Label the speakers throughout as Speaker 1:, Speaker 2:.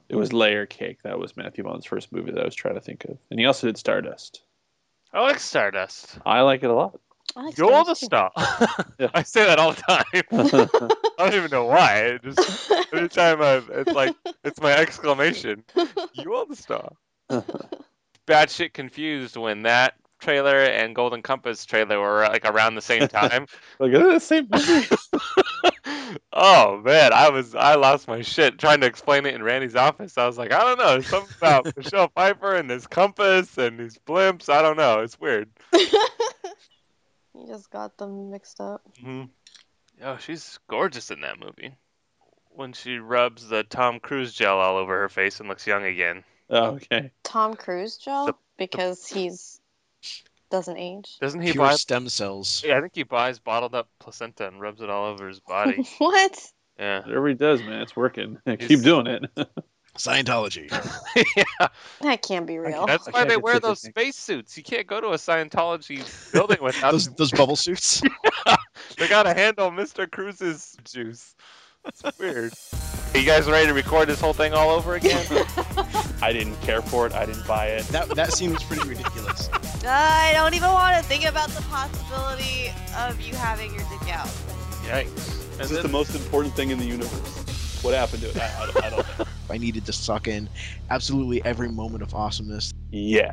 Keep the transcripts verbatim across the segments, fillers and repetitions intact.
Speaker 1: It was Layer Cake. That was Matthew Vaughn's first movie that I was trying to think of. And he also did Stardust.
Speaker 2: I like Stardust.
Speaker 1: I like it a lot.
Speaker 3: I like
Speaker 2: You're the
Speaker 3: Stardust too.
Speaker 2: star.
Speaker 1: Yeah.
Speaker 2: I say that all the time. I don't even know why. It just every time I, it's like it's my exclamation. You are the star. Batshit confused when that trailer and Golden Compass trailer were like around the same time.
Speaker 1: Like, is it the same movie?
Speaker 2: Oh man, I was I lost my shit trying to explain it in Randy's office. I was like, I don't know, there's something about Michelle Pfeiffer and this compass and these blimps. I don't know, it's weird.
Speaker 3: You just got them mixed up.
Speaker 2: hmm Oh, she's gorgeous in that movie. When she rubs the Tom Cruise gel all over her face and looks young again.
Speaker 1: Oh, okay.
Speaker 3: Tom Cruise gel?
Speaker 2: The-
Speaker 3: because he's doesn't age.
Speaker 2: Doesn't he
Speaker 4: Pure
Speaker 2: buy?
Speaker 4: stem cells.
Speaker 2: Yeah, I think he buys bottled up placenta and rubs it all over his body.
Speaker 3: What?
Speaker 2: Yeah.
Speaker 1: Whatever he does, man, it's working. Keep
Speaker 2: He's-
Speaker 1: doing it.
Speaker 4: Scientology.
Speaker 2: Yeah.
Speaker 3: That can't be real.
Speaker 2: That's
Speaker 1: I
Speaker 2: why
Speaker 1: can't
Speaker 2: they
Speaker 1: get
Speaker 2: wear
Speaker 1: sick of
Speaker 2: those
Speaker 1: things.
Speaker 2: space suits. You can't go to a Scientology building without.
Speaker 4: those those bubble suits.
Speaker 2: They gotta handle Mister Cruz's juice. It's weird. Are you guys ready to record this whole thing all over again?
Speaker 1: I didn't care for it. I didn't buy it.
Speaker 4: That that scene was pretty ridiculous.
Speaker 3: I don't even want to think about the possibility of you having your dick out.
Speaker 2: Yikes.
Speaker 1: This
Speaker 2: And
Speaker 1: is
Speaker 2: then-
Speaker 1: the most important thing in the universe. What happened to it? I, I, don't, I don't know.
Speaker 4: I needed to suck in absolutely every moment of awesomeness.
Speaker 1: Yeah.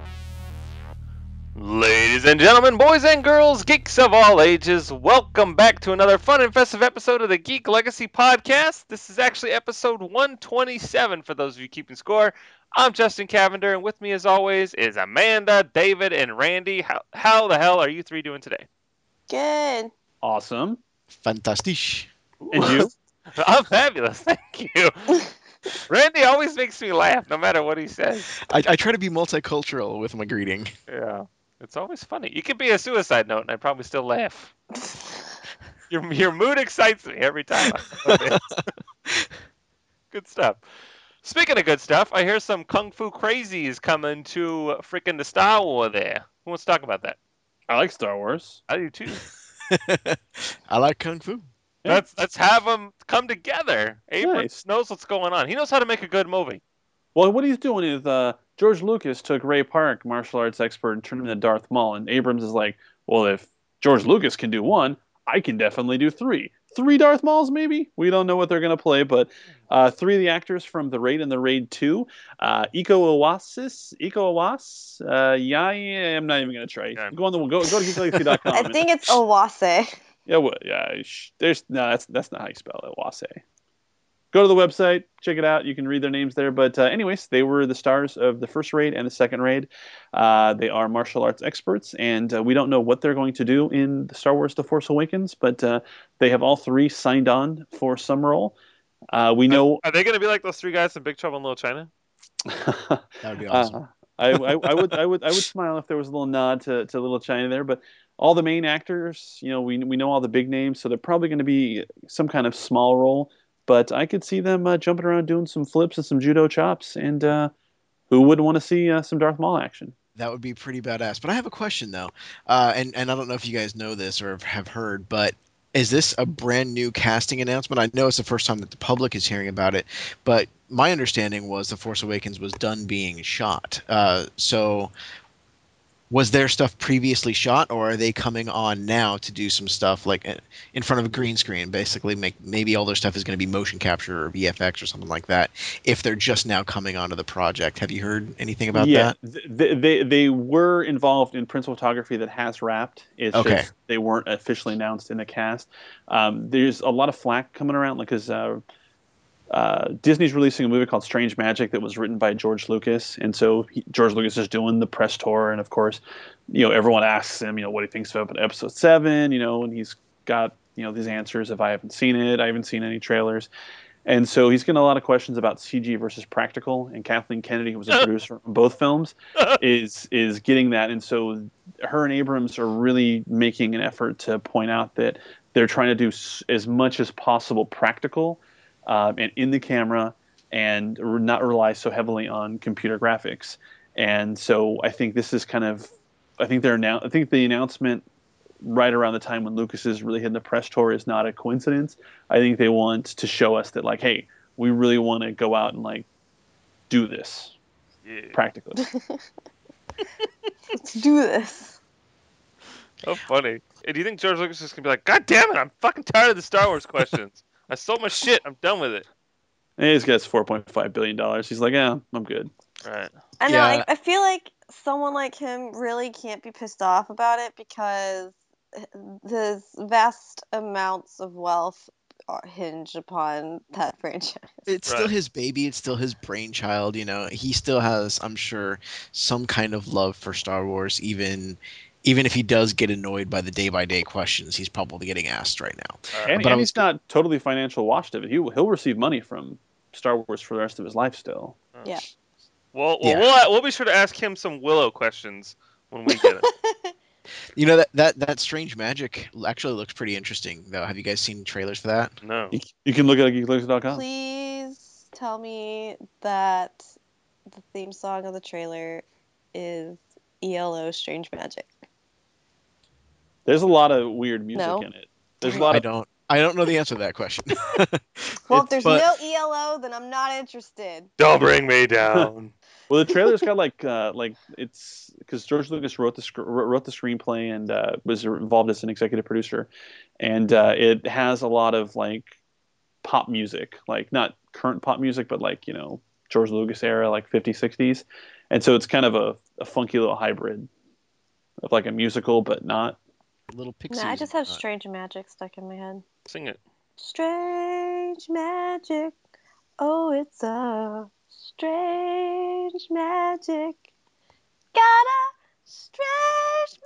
Speaker 2: Ladies and gentlemen, boys and girls, geeks of all ages, welcome back to another fun and festive episode of the Geek Legacy Podcast. This is actually episode one twenty-seven for those of you keeping score. I'm Justin Cavender, and with me as always is Amanda, David, and Randy. How, how the hell are you three doing today?
Speaker 3: Good.
Speaker 1: Awesome.
Speaker 4: Fantastic.
Speaker 1: And you?
Speaker 2: I'm fabulous, thank you. Randy always makes me laugh, no matter what he says.
Speaker 4: I, I try to be multicultural with my greeting.
Speaker 2: Yeah, it's always funny. You could be a suicide note, and I'd probably still laugh. Your your mood excites me every time. I Good stuff. Speaking of good stuff, I hear some Kung Fu crazies coming to freaking the Star Wars there. Who wants to talk about that?
Speaker 1: I like Star Wars.
Speaker 2: I do too.
Speaker 4: I like kung fu.
Speaker 1: Yeah.
Speaker 2: Let's let's have them come together. Abrams
Speaker 1: Nice.
Speaker 2: knows what's going on. He knows how to make a good movie.
Speaker 1: Well, what he's doing is uh, George Lucas took Ray Park, martial arts expert, and turned him into Darth Maul. And Abrams is like, well, if George Lucas can do one, I can definitely do three. Three Darth Mauls, maybe? We don't know what they're going to play, but uh, three of the actors from The Raid and The Raid two. Uh, Iko Uwais, Iko Uwais, uh, yeah, yeah, I'm not even going to try.
Speaker 2: Yeah.
Speaker 1: Go on the go, go to geek legacy dot com.
Speaker 3: I think it's Owase.
Speaker 1: Yeah, well, yeah. sh- There's no. That's that's not how you spell it. Wase. Go to the website, check it out. You can read their names there. But uh, anyways, they were the stars of the first raid and the second raid. Uh, they are martial arts experts, and uh, we don't know what they're going to do in the Star Wars: The Force Awakens. But uh, they have all three signed on for some role. Uh, we know.
Speaker 2: Are they going to be like those three guys in Big Trouble in Little China?
Speaker 4: That would be awesome.
Speaker 1: Uh, I, I, I would I would I would smile if there was a little nod to, to Little China there, but all the main actors, you know, we we know all the big names, so they're probably going to be some kind of small role. But I could see them uh, jumping around doing some flips and some judo chops, and uh, who wouldn't want to see uh, some Darth Maul action?
Speaker 4: That would be pretty badass. But I have a question though, uh, and and I don't know if you guys know this or have heard, but is this a brand new casting announcement? I know it's the first time that the public is hearing about it, but my understanding was The Force Awakens was done being shot. Uh, so was their stuff previously shot, or are they coming on now to do some stuff like uh, in front of a green screen, basically make maybe all their stuff is going to be motion capture or V F X or something like that if they're just now coming onto the project? Have you heard anything about
Speaker 1: yeah,
Speaker 4: that?
Speaker 1: th- they, they they were involved in principal photography that has wrapped. It's
Speaker 4: Okay.
Speaker 1: just they weren't officially announced in the cast. Um, there's a lot of flack coming around, like because uh, uh, Disney's releasing a movie called Strange Magic that was written by George Lucas, and so he, George Lucas is doing the press tour, and of course, you know, everyone asks him, you know, what he thinks about Episode Seven, you know, and he's got you know these answers. If I haven't seen it, I haven't seen any trailers. And so he's getting a lot of questions about C G versus practical, and Kathleen Kennedy, who was a producer on both films, is is getting that. And so her and Abrams are really making an effort to point out that they're trying to do s- as much as possible practical um, and in the camera, and re- not rely so heavily on computer graphics. And so I think this is kind of, I think they're now, I think the announcement right around the time when Lucas is really hitting the press tour is not a coincidence. I think they want to show us that, like, hey, we really want to go out and like do this
Speaker 2: Yeah.
Speaker 1: practically.
Speaker 3: Let's do this.
Speaker 2: How funny. And do you think George Lucas is just gonna be like, God damn it, I'm fucking tired of the Star Wars questions. I sold my shit. I'm done with it.
Speaker 1: And he's got four point five billion dollars. He's like, yeah, I'm good.
Speaker 2: Right.
Speaker 3: I know.
Speaker 4: Yeah.
Speaker 3: I, I feel like someone like him really can't be pissed off about it because his vast amounts of wealth are- hinge upon that franchise.
Speaker 4: It's still
Speaker 2: Right.
Speaker 4: his baby. It's still his brainchild. You know, he still has, I'm sure, some kind of love for Star Wars. Even, even if he does get annoyed by the day by day questions he's probably getting asked right now.
Speaker 2: Uh,
Speaker 1: And,
Speaker 4: But I
Speaker 1: and
Speaker 4: was-
Speaker 1: he's not totally financial washed of it. He, he'll receive money from Star Wars for the rest of his life still.
Speaker 3: Yeah.
Speaker 2: Well, well,
Speaker 4: Yeah.
Speaker 2: we'll we'll be sure to ask him some Willow questions when we get it.
Speaker 4: You know that that that Strange Magic actually looks pretty interesting, though. Have you guys seen trailers for that?
Speaker 2: No.
Speaker 1: You, you can look at geek lexus dot com.
Speaker 3: Please tell me that the theme song of the trailer is E L O Strange Magic.
Speaker 1: There's a lot of weird music
Speaker 3: No.
Speaker 1: in it. There's a
Speaker 3: Darn
Speaker 1: lot
Speaker 4: I
Speaker 1: of
Speaker 4: don't. I don't know the answer to that question.
Speaker 3: Well,
Speaker 1: It's-
Speaker 3: if there's
Speaker 4: but-
Speaker 3: no E L O, then I'm not interested.
Speaker 2: Don't bring me down.
Speaker 1: well, the trailer's got like uh, like it's because George Lucas wrote the sc- wrote the screenplay and uh, was involved as an executive producer, and uh, it has a lot of like pop music, like not current pop music, but like you know George Lucas era, like fifties, sixties, and so it's kind of a, a funky little hybrid of like a musical, but not.
Speaker 4: Little pixies.
Speaker 3: No, I just have
Speaker 4: uh,
Speaker 3: Strange Magic stuck in my head.
Speaker 2: Sing it.
Speaker 3: Strange magic. Oh, it's a strange magic. Got a strange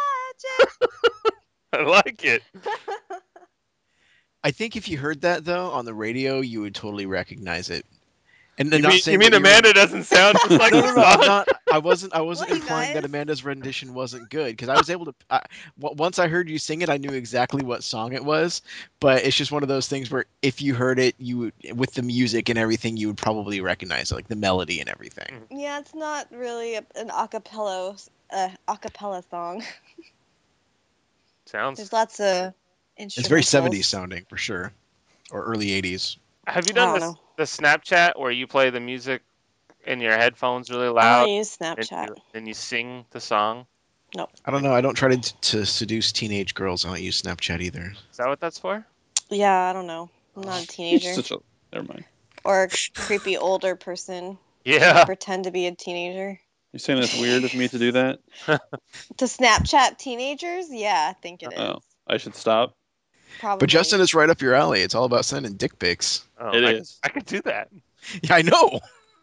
Speaker 2: I like it.
Speaker 3: magic.
Speaker 4: I think if you heard that though on the radio, you would totally recognize it. And
Speaker 2: You
Speaker 4: I'm not
Speaker 2: mean,
Speaker 4: saying
Speaker 2: you mean
Speaker 4: that you're-
Speaker 2: Amanda doesn't sound just like
Speaker 4: no,
Speaker 2: the
Speaker 4: no, no, I'm
Speaker 2: song?
Speaker 4: not. I wasn't. I wasn't
Speaker 3: What, you
Speaker 4: implying that
Speaker 3: guys?
Speaker 4: Amanda's rendition wasn't good because I was able to. I, w- once I heard you sing it, I knew exactly what song it was. But it's just one of those things where if you heard it, you would, with the music and everything, you would probably recognize it, like the melody and everything.
Speaker 3: Yeah, it's not really a, an acapella uh, acapella song.
Speaker 2: Sounds.
Speaker 3: There's lots of instrumentals.
Speaker 4: It's very seventies sounding for sure, or early eighties.
Speaker 2: Have you
Speaker 3: I
Speaker 2: done
Speaker 3: don't
Speaker 2: this,
Speaker 3: know.
Speaker 2: the Snapchat where you play the music in your headphones really
Speaker 3: I
Speaker 2: loud
Speaker 3: don't use
Speaker 2: and
Speaker 3: Snapchat.
Speaker 2: you, and you sing the song?
Speaker 4: I don't know. I don't try to to seduce teenage girls. I don't use Snapchat either.
Speaker 2: Is that what that's for?
Speaker 3: Yeah, I don't know. I'm not a
Speaker 1: He's
Speaker 3: teenager
Speaker 1: such a never mind.
Speaker 3: or a creepy older person.
Speaker 2: Yeah.
Speaker 3: Pretend to be a teenager.
Speaker 1: You're saying it's weird of me to do that?
Speaker 3: To Snapchat teenagers? Yeah, I think it is.
Speaker 1: Oh, I should stop.
Speaker 3: Probably.
Speaker 4: But Justin, it's right up your alley. It's all about sending dick pics.
Speaker 2: Oh,
Speaker 1: It
Speaker 2: I,
Speaker 1: is.
Speaker 2: I could do that.
Speaker 4: Yeah, I know.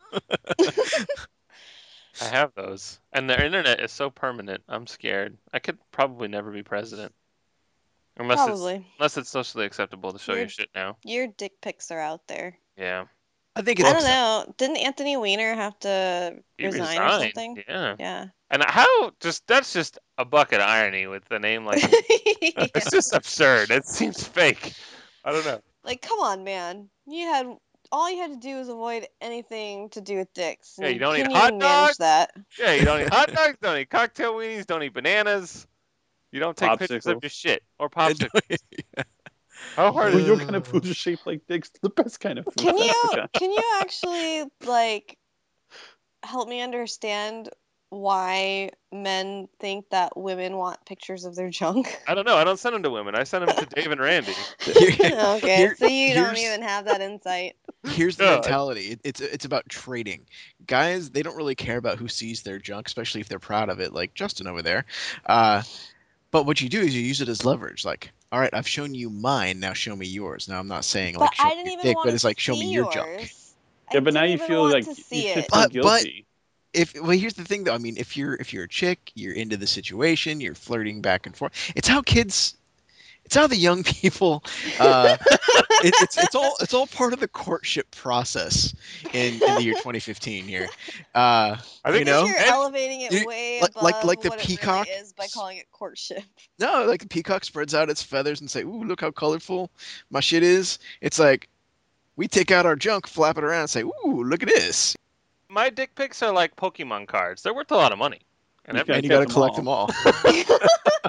Speaker 2: I have those. And the internet is so permanent. I'm scared. I could probably never be president. Unless it's
Speaker 3: Probably.
Speaker 2: unless it's socially acceptable to show your
Speaker 3: You're-
Speaker 2: shit now.
Speaker 3: Your dick pics are out there.
Speaker 2: Yeah.
Speaker 4: I think it's
Speaker 3: I don't know. Didn't Anthony Weiner have to
Speaker 2: He
Speaker 3: resign or
Speaker 2: resigned.
Speaker 3: something?
Speaker 2: Yeah.
Speaker 3: Yeah.
Speaker 2: And how just that's just a bucket of irony with the name like it's just absurd. It seems fake. I don't know.
Speaker 3: Like, come on, man. You had all you had to do was avoid anything to do with dicks.
Speaker 2: Yeah,
Speaker 3: and
Speaker 2: you don't eat
Speaker 3: couldn't
Speaker 2: hot
Speaker 3: even manage
Speaker 2: dogs?
Speaker 3: that.
Speaker 2: Yeah, you don't eat hot dogs, don't eat cocktail weenies, don't eat bananas. You don't take pictures of
Speaker 1: Popsicles.
Speaker 2: your shit or popsicles. How hard
Speaker 1: Well,
Speaker 2: is
Speaker 1: your kind of food is shaped like dicks. The best kind of food.
Speaker 3: Can
Speaker 1: in
Speaker 3: you
Speaker 1: Africa.
Speaker 3: can you actually like help me understand why men think that women want pictures of their junk?
Speaker 2: I don't know. I don't send them to women. I send them to Dave and Randy.
Speaker 3: Okay,
Speaker 4: Here-
Speaker 3: so you don't
Speaker 4: here's-
Speaker 3: even have that insight.
Speaker 4: Here's the
Speaker 2: No, I-
Speaker 4: mentality. It, it's it's about trading. Guys, they don't really care about who sees their junk, especially if they're proud of it, like Justin over there. Uh, but what you do is you use it as leverage. Like, all right, I've shown you mine. Now show me yours. Now I'm not saying like
Speaker 3: But
Speaker 4: show
Speaker 3: I
Speaker 4: me
Speaker 3: didn't
Speaker 4: your
Speaker 3: even
Speaker 4: dick,
Speaker 3: want
Speaker 4: but
Speaker 3: to
Speaker 4: it's like show me
Speaker 3: see
Speaker 4: your
Speaker 3: yours.
Speaker 4: junk.
Speaker 3: I
Speaker 1: Yeah, but now
Speaker 3: didn't
Speaker 1: you
Speaker 3: even
Speaker 1: feel
Speaker 3: want
Speaker 1: like
Speaker 3: to
Speaker 1: you
Speaker 3: see
Speaker 1: should
Speaker 3: it.
Speaker 1: feel
Speaker 4: But- but-
Speaker 1: guilty.
Speaker 4: If well, here's the thing though. I mean, if you're if you're a chick, you're into the situation, you're flirting back and forth. It's how kids. It's how the young people. Uh, it, it's it's all it's all part of the courtship process in, in the year twenty fifteen here. Uh,
Speaker 2: I
Speaker 3: I
Speaker 2: think
Speaker 3: think
Speaker 4: know?
Speaker 3: you're
Speaker 2: and-
Speaker 3: elevating it
Speaker 4: You-
Speaker 3: way
Speaker 4: like-
Speaker 3: above
Speaker 4: like- like the
Speaker 3: what
Speaker 4: peacock?
Speaker 3: it really is by calling it courtship.
Speaker 4: No, like the peacock spreads out its feathers and say, "Ooh, look how colorful my shit is." It's like we take out our junk, flap it around, and say, "Ooh, look at this,"
Speaker 2: my dick pics are like Pokemon cards. They're worth a lot of money. And
Speaker 1: You
Speaker 2: every-
Speaker 4: and you
Speaker 1: get
Speaker 4: got to
Speaker 1: them
Speaker 4: collect
Speaker 1: all.
Speaker 4: them all.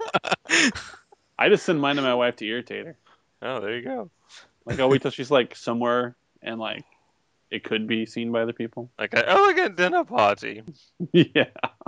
Speaker 1: I just send mine to my wife to irritate her.
Speaker 2: oh, there you go.
Speaker 1: Like I'll wait till she's like somewhere and like it could be seen by other people.
Speaker 2: Like an elegant dinner party.
Speaker 1: Yeah.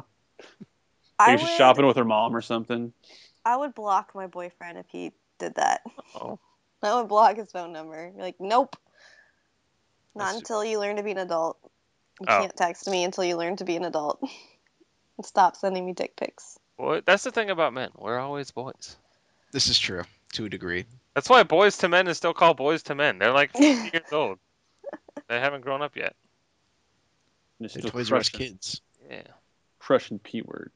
Speaker 3: I
Speaker 1: Like she's
Speaker 3: would,
Speaker 1: shopping with her mom or something.
Speaker 3: I would block my boyfriend if he did that.
Speaker 2: Oh,
Speaker 3: I would block his phone number. Be like, nope. Not
Speaker 2: That's-
Speaker 3: until you learn to be an adult. You
Speaker 2: Oh.
Speaker 3: can't text me until you learn to be an adult. And stop sending me dick pics.
Speaker 2: boy, that's the thing about men. We're always boys.
Speaker 4: This is true to a degree.
Speaker 2: That's why Boys to Men is still called Boys to Men. They're like fifty years old. They haven't grown up yet.
Speaker 1: And
Speaker 4: They're
Speaker 1: still
Speaker 4: Toys R Us
Speaker 1: crushing,
Speaker 4: kids.
Speaker 2: Yeah.
Speaker 1: crushing P word.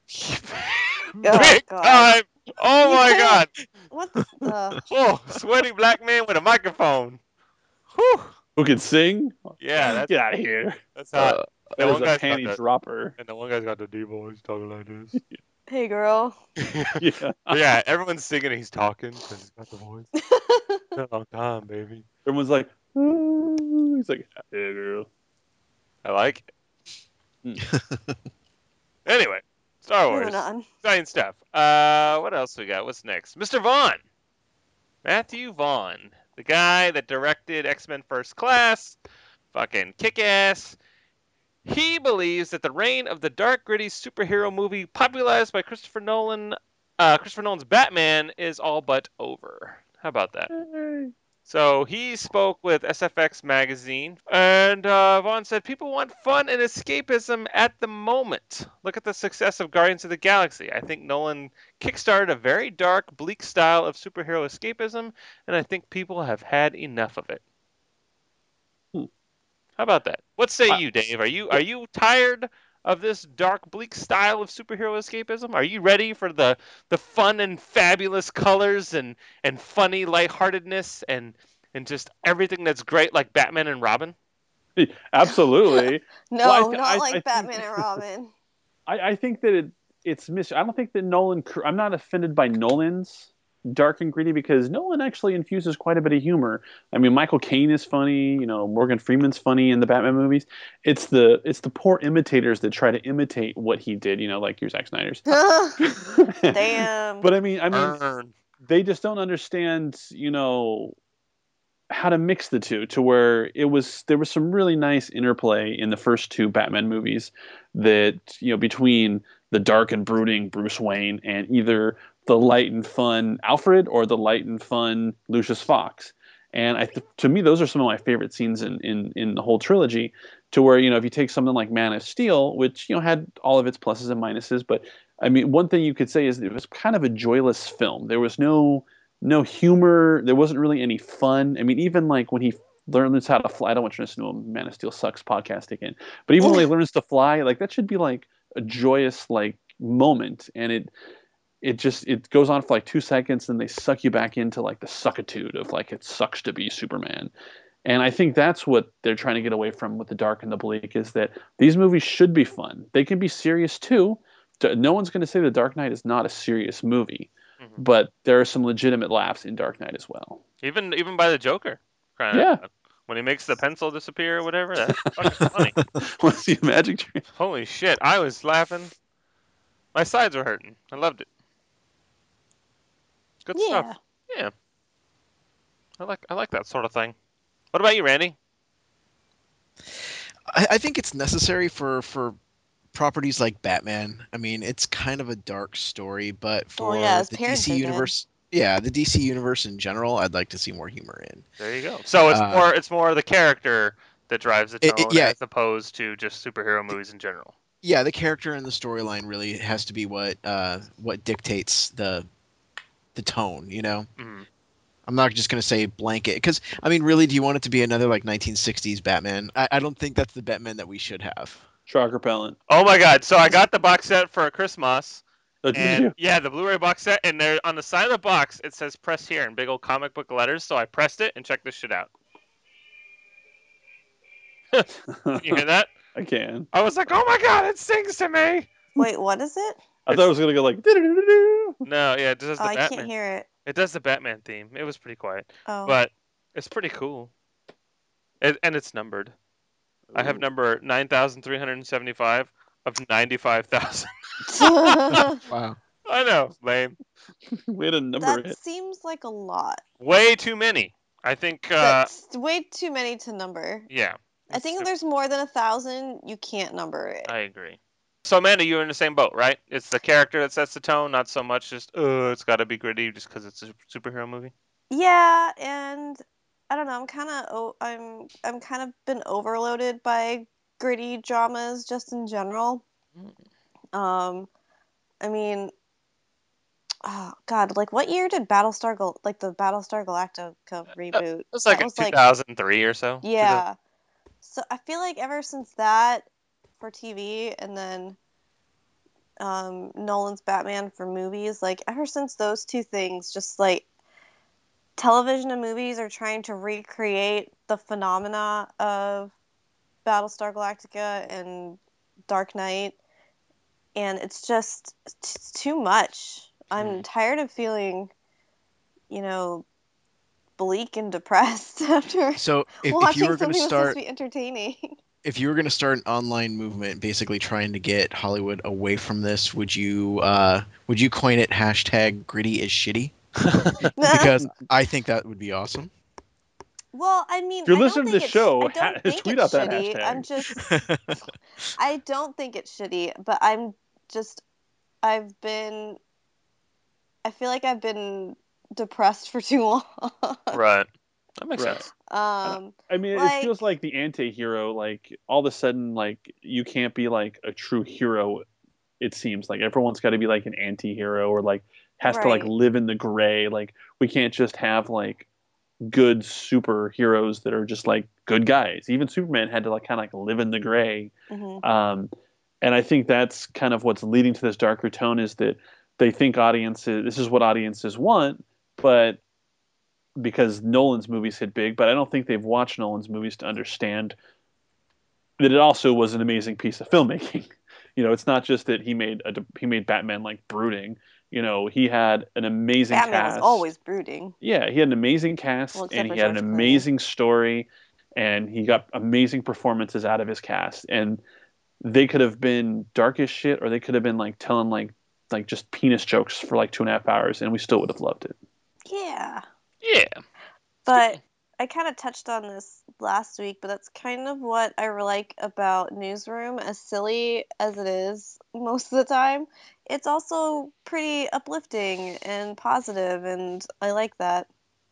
Speaker 2: Big
Speaker 3: God.
Speaker 2: time! Oh my god!
Speaker 3: What the?
Speaker 2: Oh, sweaty black man with a microphone. Whew.
Speaker 1: Who can sing?
Speaker 2: Yeah, that's,
Speaker 1: Get out of here.
Speaker 2: that's hot.
Speaker 1: Uh,
Speaker 2: that
Speaker 1: that
Speaker 2: one
Speaker 1: is a
Speaker 2: guy's got
Speaker 1: panty
Speaker 2: the-
Speaker 1: dropper.
Speaker 2: And the one guy's got the deep voice talking like this.
Speaker 3: Hey, girl.
Speaker 1: Yeah.
Speaker 2: Yeah, everyone's singing and he's talking because he's got the voice. It's been a long time, baby.
Speaker 1: Everyone's like, ooh. He's like, yeah, girl.
Speaker 2: I like
Speaker 1: Hmm.
Speaker 2: it. Anyway, Star Wars.
Speaker 3: Moving on.
Speaker 2: Exciting stuff. Uh, what else we got? What's next? Mister Vaughn. Matthew Vaughn. The guy that directed X-Men First Class. Fucking kick-ass. He believes that the reign of the dark, gritty superhero movie popularized by Christopher Nolan, uh, Christopher Nolan's Batman is all but over. How about that? So he spoke with S F X magazine, and uh, Vaughn said, people want fun and escapism at the moment. Look at the success of Guardians of the Galaxy. I think Nolan kickstarted a very dark, bleak style of superhero escapism, and I think people have had enough of it.
Speaker 1: Hmm.
Speaker 2: How about that? What say
Speaker 1: I-
Speaker 2: you, Dave? Are you are you tired of this dark, bleak style of superhero escapism? Are you ready for the, the fun and fabulous colors and, and funny lightheartedness and and just everything that's great like Batman and Robin?
Speaker 1: Absolutely.
Speaker 3: No,
Speaker 1: Well, I th-
Speaker 3: not
Speaker 1: I-
Speaker 3: like
Speaker 1: I think-
Speaker 3: Batman and Robin.
Speaker 1: I, I think that it, it's mis. I don't think that Nolan. cr- I'm not offended by Nolan's dark and gritty because Nolan actually infuses quite a bit of humor. I mean, Michael Caine is funny. You know, Morgan Freeman's funny in the Batman movies. It's the it's the poor imitators that try to imitate what he did. You know, like your Zack Snyder's.
Speaker 3: Damn.
Speaker 1: But I mean, I mean,
Speaker 2: Burn.
Speaker 1: they just don't understand. You know, how to mix the two to where it was there was some really nice interplay in the first two Batman movies that you know between the dark and brooding Bruce Wayne and either the light and fun Alfred or the light and fun Lucius Fox. And I th- to me those are some of my favorite scenes in, in in the whole trilogy, to where you know if you take something like Man of Steel, which you know had all of its pluses and minuses, but I mean one thing you could say is it was kind of a joyless film. There was no no humor. There wasn't really any fun. I mean, even like when he learns how to fly, I don't want you to listen to a Man of Steel Sucks podcast again, but even when he learns to fly, like that should be like a joyous like moment. And it, it just, it goes on for like two seconds and they suck you back into like the suckitude of like, it sucks to be Superman. And I think that's what they're trying to get away from with the dark and the bleak, is that these movies should be fun. They can be serious too. No one's going to say The Dark Knight is not a serious movie.
Speaker 2: Mhm.
Speaker 1: But there are some legitimate laughs in Dark Knight as well.
Speaker 2: Even even by the Joker. Crying
Speaker 1: Yeah.
Speaker 2: out loud. When he makes the pencil disappear or whatever, that's fucking funny.
Speaker 1: What's the magic tree?
Speaker 2: Holy shit, I was laughing. My sides were hurting. I loved it. Good
Speaker 3: Yeah.
Speaker 2: stuff. Yeah. I like I like that sort of thing. What about you, Randy?
Speaker 4: I, I think it's necessary for for properties like Batman. I mean, it's kind of a dark story, but for
Speaker 3: Well, yeah, his
Speaker 4: the
Speaker 3: parents
Speaker 4: D C
Speaker 3: are dead.
Speaker 4: universe, yeah, the D C universe in general, I'd like to see more humor in.
Speaker 2: There you go. So it's
Speaker 4: Uh,
Speaker 2: more it's more the character that drives the
Speaker 4: It-
Speaker 2: tone
Speaker 4: it- yeah.
Speaker 2: as opposed to just superhero movies in general.
Speaker 4: Yeah, the character and the storyline really has to be what uh, what dictates the the tone. You know,
Speaker 2: Mhm.
Speaker 4: I'm not just gonna say blanket because I mean, really, do you want it to be another like nineteen sixties Batman? I, I don't think that's the Batman that we should have.
Speaker 1: Shock repellent.
Speaker 2: Oh my god, so I got the box set for Christmas.
Speaker 1: Oh, did
Speaker 2: And
Speaker 1: you?
Speaker 2: yeah, the Blu-ray box set, and there on the side of the box it says "press here" in big old comic book letters. So I pressed it and checked this shit out. Can you hear that?
Speaker 1: I can.
Speaker 2: I was like, "Oh my god, it sings to me!"
Speaker 3: Wait, what is it?
Speaker 1: I thought it was gonna go like. "Do-do-do-do-do."
Speaker 2: No, yeah, it does
Speaker 3: Oh,
Speaker 2: the
Speaker 3: I
Speaker 2: Batman.
Speaker 3: can't hear it.
Speaker 2: It does the Batman theme. It was pretty quiet,
Speaker 3: Oh.
Speaker 2: but it's pretty cool. It, and it's numbered. I have
Speaker 1: Ooh.
Speaker 2: number nine thousand three hundred seventy-five of ninety-five thousand.
Speaker 4: Wow.
Speaker 2: I know, lame.
Speaker 1: Way to number
Speaker 3: That
Speaker 1: it.
Speaker 3: seems like a lot.
Speaker 2: Way too many. I think. Uh,
Speaker 3: That's way too many to number.
Speaker 2: yeah.
Speaker 3: I
Speaker 2: It's
Speaker 3: think if
Speaker 2: su-
Speaker 3: there's more than a thousand, you can't number it.
Speaker 2: I agree. So Amanda, you're in the same boat, right? It's the character that sets the tone, not so much just oh, it's got to be gritty just because it's a superhero movie.
Speaker 3: Yeah, and I don't know. I'm kind of oh, I'm I'm kind of been overloaded by gritty dramas just in general. Um, I mean, oh God, like what year did Battlestar Gal like the Battlestar Galactica reboot?
Speaker 2: It was like
Speaker 3: That
Speaker 2: in
Speaker 3: was like
Speaker 2: two thousand three or so.
Speaker 3: yeah. So I feel like ever since that for T V and then um, Nolan's Batman for movies, like ever since those two things, just like television and movies are trying to recreate the phenomena of Battlestar Galactica and Dark Knight, and it's just it's too much. I'm
Speaker 2: Hmm.
Speaker 3: tired of feeling, you know, bleak and depressed after
Speaker 4: So if, if you
Speaker 3: watching
Speaker 4: were going to
Speaker 3: something that's supposed
Speaker 4: start
Speaker 3: to be entertaining.
Speaker 4: if you were going to start an online movement basically trying to get Hollywood away from this, would you uh, would you coin it hashtag gritty is shitty? Because I think that would be awesome.
Speaker 3: Well, I mean,
Speaker 1: If you're
Speaker 3: I don't
Speaker 1: listening to
Speaker 3: think
Speaker 1: this
Speaker 3: it's sh-
Speaker 1: show,
Speaker 3: I
Speaker 1: ha-
Speaker 3: don't think
Speaker 1: tweet
Speaker 3: it's
Speaker 1: out that
Speaker 3: shitty. I'm
Speaker 1: hashtag.
Speaker 3: just I don't think it's shitty, but I'm just I've been I feel like I've been depressed for too long.
Speaker 2: Right. That makes
Speaker 1: Right.
Speaker 2: sense.
Speaker 1: And
Speaker 3: um
Speaker 1: I mean, it
Speaker 3: like
Speaker 1: feels like the anti-hero, like all of a sudden, like you can't be like a true hero. It seems like everyone's got to be like an anti-hero or like has to like
Speaker 3: right.
Speaker 1: live in the gray. Like we can't just have like good superheroes that are just like good guys. Even Superman had to like kind of like live in the gray.
Speaker 3: hmm
Speaker 1: Um, and I think that's kind of what's leading to this darker tone is that they think audiences, this is what audiences want, but because Nolan's movies hit big, but I don't think they've watched Nolan's movies to understand that it also was an amazing piece of filmmaking. You know, it's not just that he made a he made Batman like brooding. You know, he had an amazing
Speaker 3: Batman was
Speaker 1: cast.
Speaker 3: always brooding.
Speaker 1: Yeah, he had an amazing cast
Speaker 3: Well,
Speaker 1: and
Speaker 3: except for
Speaker 1: he had an
Speaker 3: George Clooney.
Speaker 1: amazing story and he got amazing performances out of his cast. And they could have been dark as shit or they could have been like telling like like just penis jokes for like two and a half hours and we still would have loved it.
Speaker 3: Yeah.
Speaker 2: Yeah.
Speaker 3: But I kind of touched on this last week, but that's kind of what I like about Newsroom. As silly as it is most of the time, it's also pretty uplifting and positive, and I like that.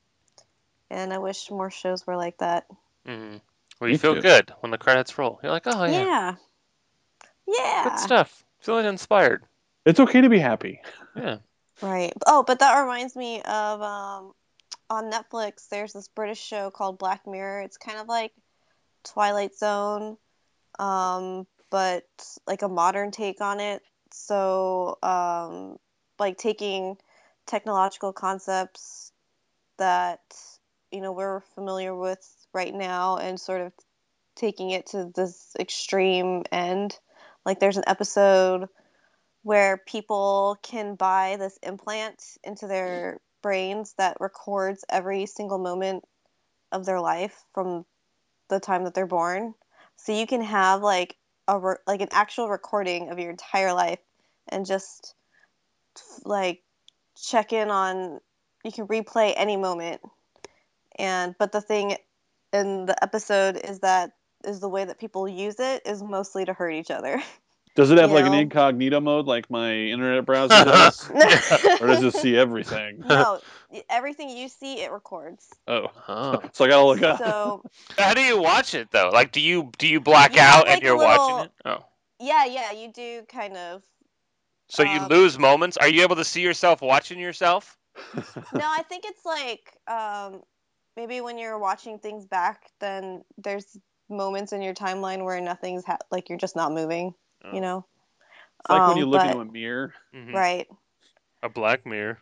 Speaker 3: And I wish more shows were like that.
Speaker 2: Mm-hmm. Well, you
Speaker 1: Me
Speaker 2: feel
Speaker 1: too.
Speaker 2: good when the credits roll. You're like, oh yeah,
Speaker 3: Yeah.
Speaker 2: good
Speaker 3: Yeah.
Speaker 2: stuff. Feeling inspired.
Speaker 1: It's okay to be happy.
Speaker 2: Yeah.
Speaker 3: Right. Oh, but that reminds me of um, on Netflix, there's this British show called Black Mirror. It's kind of like Twilight Zone, um, but like a modern take on it. So, um, like taking technological concepts that, you know, we're familiar with right now and sort of taking it to this extreme end. Like there's an episode where people can buy this implant into their brains that records every single moment of their life from the time that they're born. So you can have like a re- like an actual recording of your entire life and just like check in on you can replay any moment. And but the thing in the episode is that is the way that people use it is mostly to hurt each other.
Speaker 1: Does it have
Speaker 3: You
Speaker 1: like an
Speaker 3: know?
Speaker 1: incognito mode like my internet browser does? Or does it see everything?
Speaker 3: No, everything you see it records.
Speaker 1: Oh.
Speaker 2: Oh.
Speaker 1: So I gotta look up.
Speaker 3: So
Speaker 2: How do you watch it though? Like, do you do you black
Speaker 3: You have,
Speaker 2: out and
Speaker 3: like, a
Speaker 2: you're watching
Speaker 3: little-
Speaker 2: it? Oh.
Speaker 3: yeah, yeah, you do kind of.
Speaker 2: So you
Speaker 3: Um,
Speaker 2: lose moments? Are you able to see yourself watching yourself?
Speaker 3: No, I think it's like um, maybe when you're watching things back, then there's moments in your timeline where nothing's ha- like you're just not moving,
Speaker 2: Oh.
Speaker 3: you know.
Speaker 1: It's like when
Speaker 3: Um,
Speaker 1: you look
Speaker 3: but,
Speaker 1: into a mirror.
Speaker 2: Mhm.
Speaker 3: right.
Speaker 2: A Black Mirror.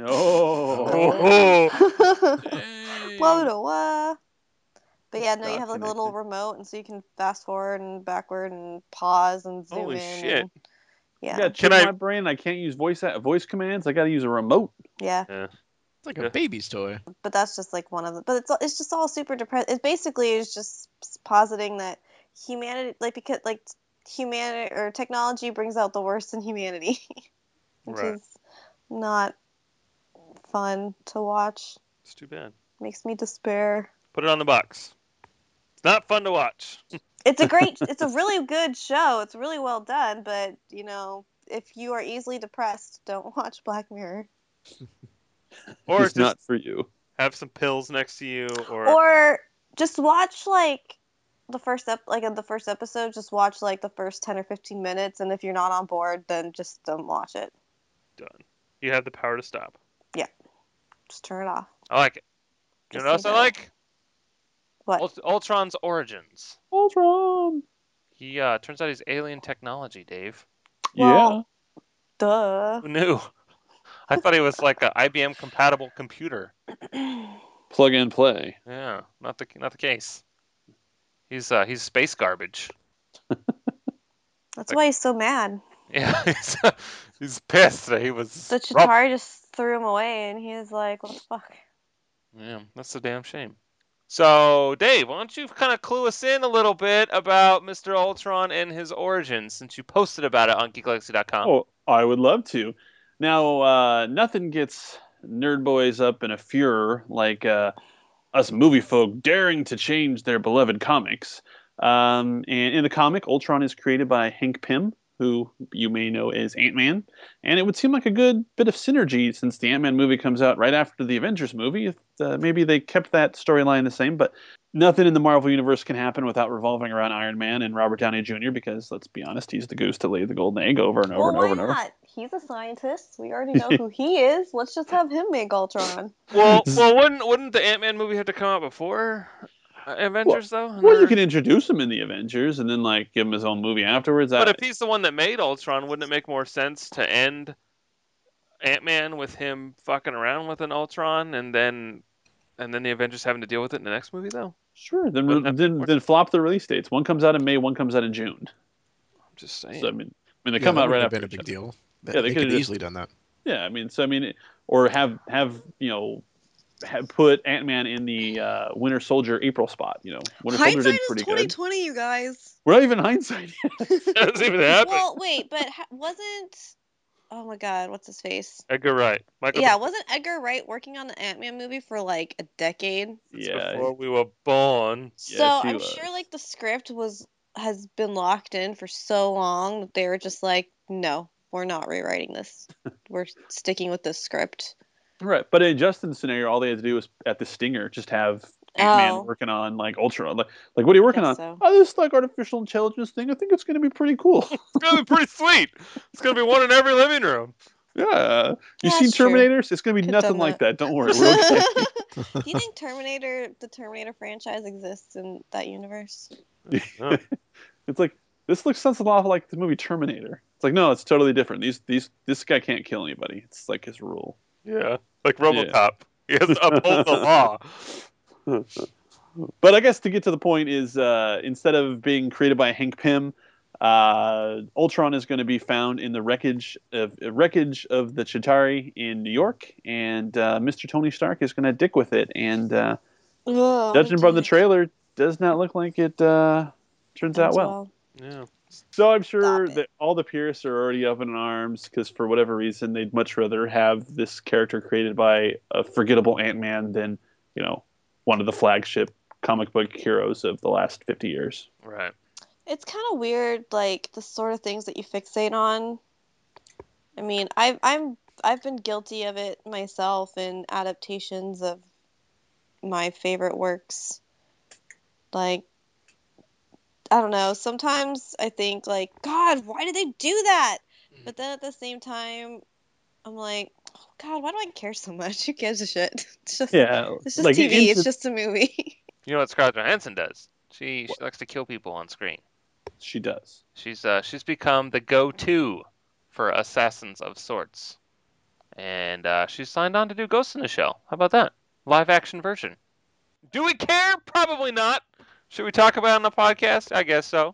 Speaker 1: Oh.
Speaker 2: Oh.
Speaker 3: Whoa, no, what? But yeah, no, you
Speaker 1: Got
Speaker 3: have like a
Speaker 1: connected.
Speaker 3: little remote, and so you can fast forward and backward and pause and zoom
Speaker 2: Holy
Speaker 3: in.
Speaker 2: shit.
Speaker 3: And,
Speaker 1: I
Speaker 3: yeah,
Speaker 1: got a chip
Speaker 2: Can
Speaker 1: in
Speaker 2: I-
Speaker 1: my brain. I can't use voice voice commands. I got to use a remote.
Speaker 3: yeah.
Speaker 2: Yeah.
Speaker 4: It's like
Speaker 2: Yeah.
Speaker 4: a baby's toy.
Speaker 3: But that's just like one of the. But it's it's just all super depressed. It basically is just positing that humanity, like because like humanity or technology brings out the worst in humanity, which
Speaker 2: Right.
Speaker 3: is not fun to watch.
Speaker 2: It's too bad.
Speaker 3: Makes me despair.
Speaker 2: Put it on the box. It's not fun to watch.
Speaker 3: It's a great, it's a really good show. It's really well done, but you know, if you are easily depressed, don't watch Black Mirror.
Speaker 2: Or
Speaker 1: It's
Speaker 2: just
Speaker 1: not for you.
Speaker 2: have some pills next to you, or
Speaker 3: Or just watch like the first ep- like in the first episode, just watch like the first ten or fifteen minutes, and if you're not on board, then just don't watch it.
Speaker 2: done. You have the power to stop.
Speaker 3: Just turn it off.
Speaker 2: I like it. You
Speaker 3: Just
Speaker 2: know what else
Speaker 3: so
Speaker 2: I
Speaker 3: you know.
Speaker 2: like?
Speaker 3: What?
Speaker 2: Ult- Ultron's origins.
Speaker 1: Ultron.
Speaker 2: He uh, turns out he's alien technology, Dave.
Speaker 3: Well- Duh.
Speaker 2: Who knew? I thought he was like an I B M compatible computer.
Speaker 1: yeah. Plug and play.
Speaker 2: Yeah, not the not the case. He's uh, he's space garbage.
Speaker 3: That's why he's so mad.
Speaker 2: Yeah, he's, he's pissed that he was.
Speaker 3: The
Speaker 2: rough.
Speaker 3: Chitauri just threw him away, and he was like, "What the fuck?"
Speaker 2: Yeah, that's a damn shame. So, Dave, why don't you kind of clue us in a little bit about Mister Ultron and his origins, since you posted about it on geek legacy dot com.
Speaker 1: Oh, I would love to. Now, uh, nothing gets nerd boys up in a furor like uh, us movie folk daring to change their beloved comics. Um, and in the comic, Ultron is created by Hank Pym, who you may know as Ant-Man. And it would seem like a good bit of synergy since the Ant-Man movie comes out right after the Avengers movie. If, uh, maybe they kept that storyline the same, but nothing in the Marvel Universe can happen without revolving around Iron Man and Robert Downey Junior because, let's be honest, he's the goose to lay the golden egg over and over
Speaker 3: Well,
Speaker 1: and
Speaker 3: why
Speaker 1: over and over.
Speaker 3: not? He's a scientist. We already know who he is. Let's just have him make Ultron.
Speaker 2: Well, well, wouldn't wouldn't the Ant-Man movie have to come out before uh, Avengers though? And
Speaker 1: Well, you
Speaker 2: then-
Speaker 1: can introduce him in the Avengers and then like give him his own movie afterwards.
Speaker 2: But
Speaker 1: I-
Speaker 2: if he's the one that made Ultron, wouldn't it make more sense to end Ant-Man with him fucking around with an Ultron, and then and then the Avengers having to deal with it in the next movie though?
Speaker 1: Sure, then
Speaker 2: Wouldn't that make
Speaker 1: then,
Speaker 2: more
Speaker 1: then flop the release dates. One comes out in May, one comes out in June.
Speaker 2: I'm just saying.
Speaker 1: So I mean, I mean they
Speaker 4: Yeah,
Speaker 1: come
Speaker 4: that
Speaker 1: out right
Speaker 4: wouldn't
Speaker 1: after
Speaker 4: have been a
Speaker 1: each
Speaker 4: big
Speaker 1: other.
Speaker 4: deal.
Speaker 1: Yeah,
Speaker 4: Yeah,
Speaker 1: they
Speaker 4: they,
Speaker 1: could've
Speaker 4: could
Speaker 1: just-
Speaker 4: easily done that.
Speaker 1: Yeah, I mean, so I mean, or have have you know, have put Ant Man in the uh, Winter Soldier April spot. You know, Winter Soldier
Speaker 3: Hindsight
Speaker 1: did
Speaker 3: is
Speaker 1: pretty
Speaker 3: twenty
Speaker 1: good.
Speaker 3: twenty, you guys.
Speaker 1: We're not even hindsight.
Speaker 2: That doesn't even happen.
Speaker 3: Well, wait, but ha- wasn't? Oh my God, what's his face?
Speaker 2: Edgar Wright. Michael
Speaker 3: Yeah,
Speaker 2: Douglas,
Speaker 3: wasn't Edgar Wright working on the Ant-Man movie for like a decade?
Speaker 1: yeah,
Speaker 2: before we were born.
Speaker 3: So
Speaker 1: Yes, he
Speaker 3: I'm
Speaker 1: was.
Speaker 3: sure like the script was has been locked in for so long that they were just like, no, we're not rewriting this. We're sticking with this script.
Speaker 1: right. But in Justin's scenario, all they had to do was at the stinger just have Ant Man
Speaker 3: Oh.
Speaker 1: working on like Ultron. Like, like what are you working on?
Speaker 3: guess so.
Speaker 1: Oh, this like artificial intelligence thing. I think it's going to be pretty cool.
Speaker 2: It's gonna be pretty sweet. It's gonna be one in every living room.
Speaker 1: yeah. You
Speaker 3: Yeah,
Speaker 1: seen
Speaker 3: that's true.
Speaker 1: Terminators? It's going to be
Speaker 3: Could've
Speaker 1: nothing
Speaker 3: done
Speaker 1: like
Speaker 3: that.
Speaker 1: that. Don't worry. We're okay.
Speaker 3: Do you think Terminator, the Terminator franchise, exists in that universe?
Speaker 2: No.
Speaker 1: It's like this looks sounds a lot like the movie Terminator. It's like no, it's totally different. These these this guy can't kill anybody. It's like his rule.
Speaker 2: Yeah, like RoboCop. He has to uphold the law.
Speaker 1: But I guess to get to the point is uh, instead of being created by Hank Pym, uh, Ultron is going to be found in the wreckage of uh, wreckage of the Chitauri in New York, and uh, Mister Tony Stark is going to dick with it. And uh,
Speaker 3: Ugh,
Speaker 1: judging from the
Speaker 3: dick.
Speaker 1: trailer, does not look like it uh, turns out
Speaker 3: Ends
Speaker 1: well.
Speaker 2: Yeah.
Speaker 1: So I'm sure
Speaker 3: Stop it.
Speaker 1: that all the purists are already up in arms because for whatever reason they'd much rather have this character created by a forgettable Ant-Man than you know one of the flagship comic book heroes of the last fifty years.
Speaker 2: Right.
Speaker 3: It's kind of weird, like the sort of things that you fixate on. I mean, I've I'm I've been guilty of it myself in adaptations of my favorite works. Like, I don't know. Sometimes I think like, God, why did they do that? But then at the same time, I'm like, oh, God, why do I care so much? Who gives a shit? It's just
Speaker 1: Yeah,
Speaker 3: it's just
Speaker 1: like
Speaker 3: T V.
Speaker 1: into-
Speaker 3: It's just a movie.
Speaker 2: You know what Scarlett Johansson does? She she likes to kill people on screen.
Speaker 1: she does.
Speaker 2: She's uh she's become the go-to for assassins of sorts, and uh, she's signed on to do Ghost in the Shell. How about that? Live action version. Do we care? Probably not. Should we talk about it on the podcast? I guess so.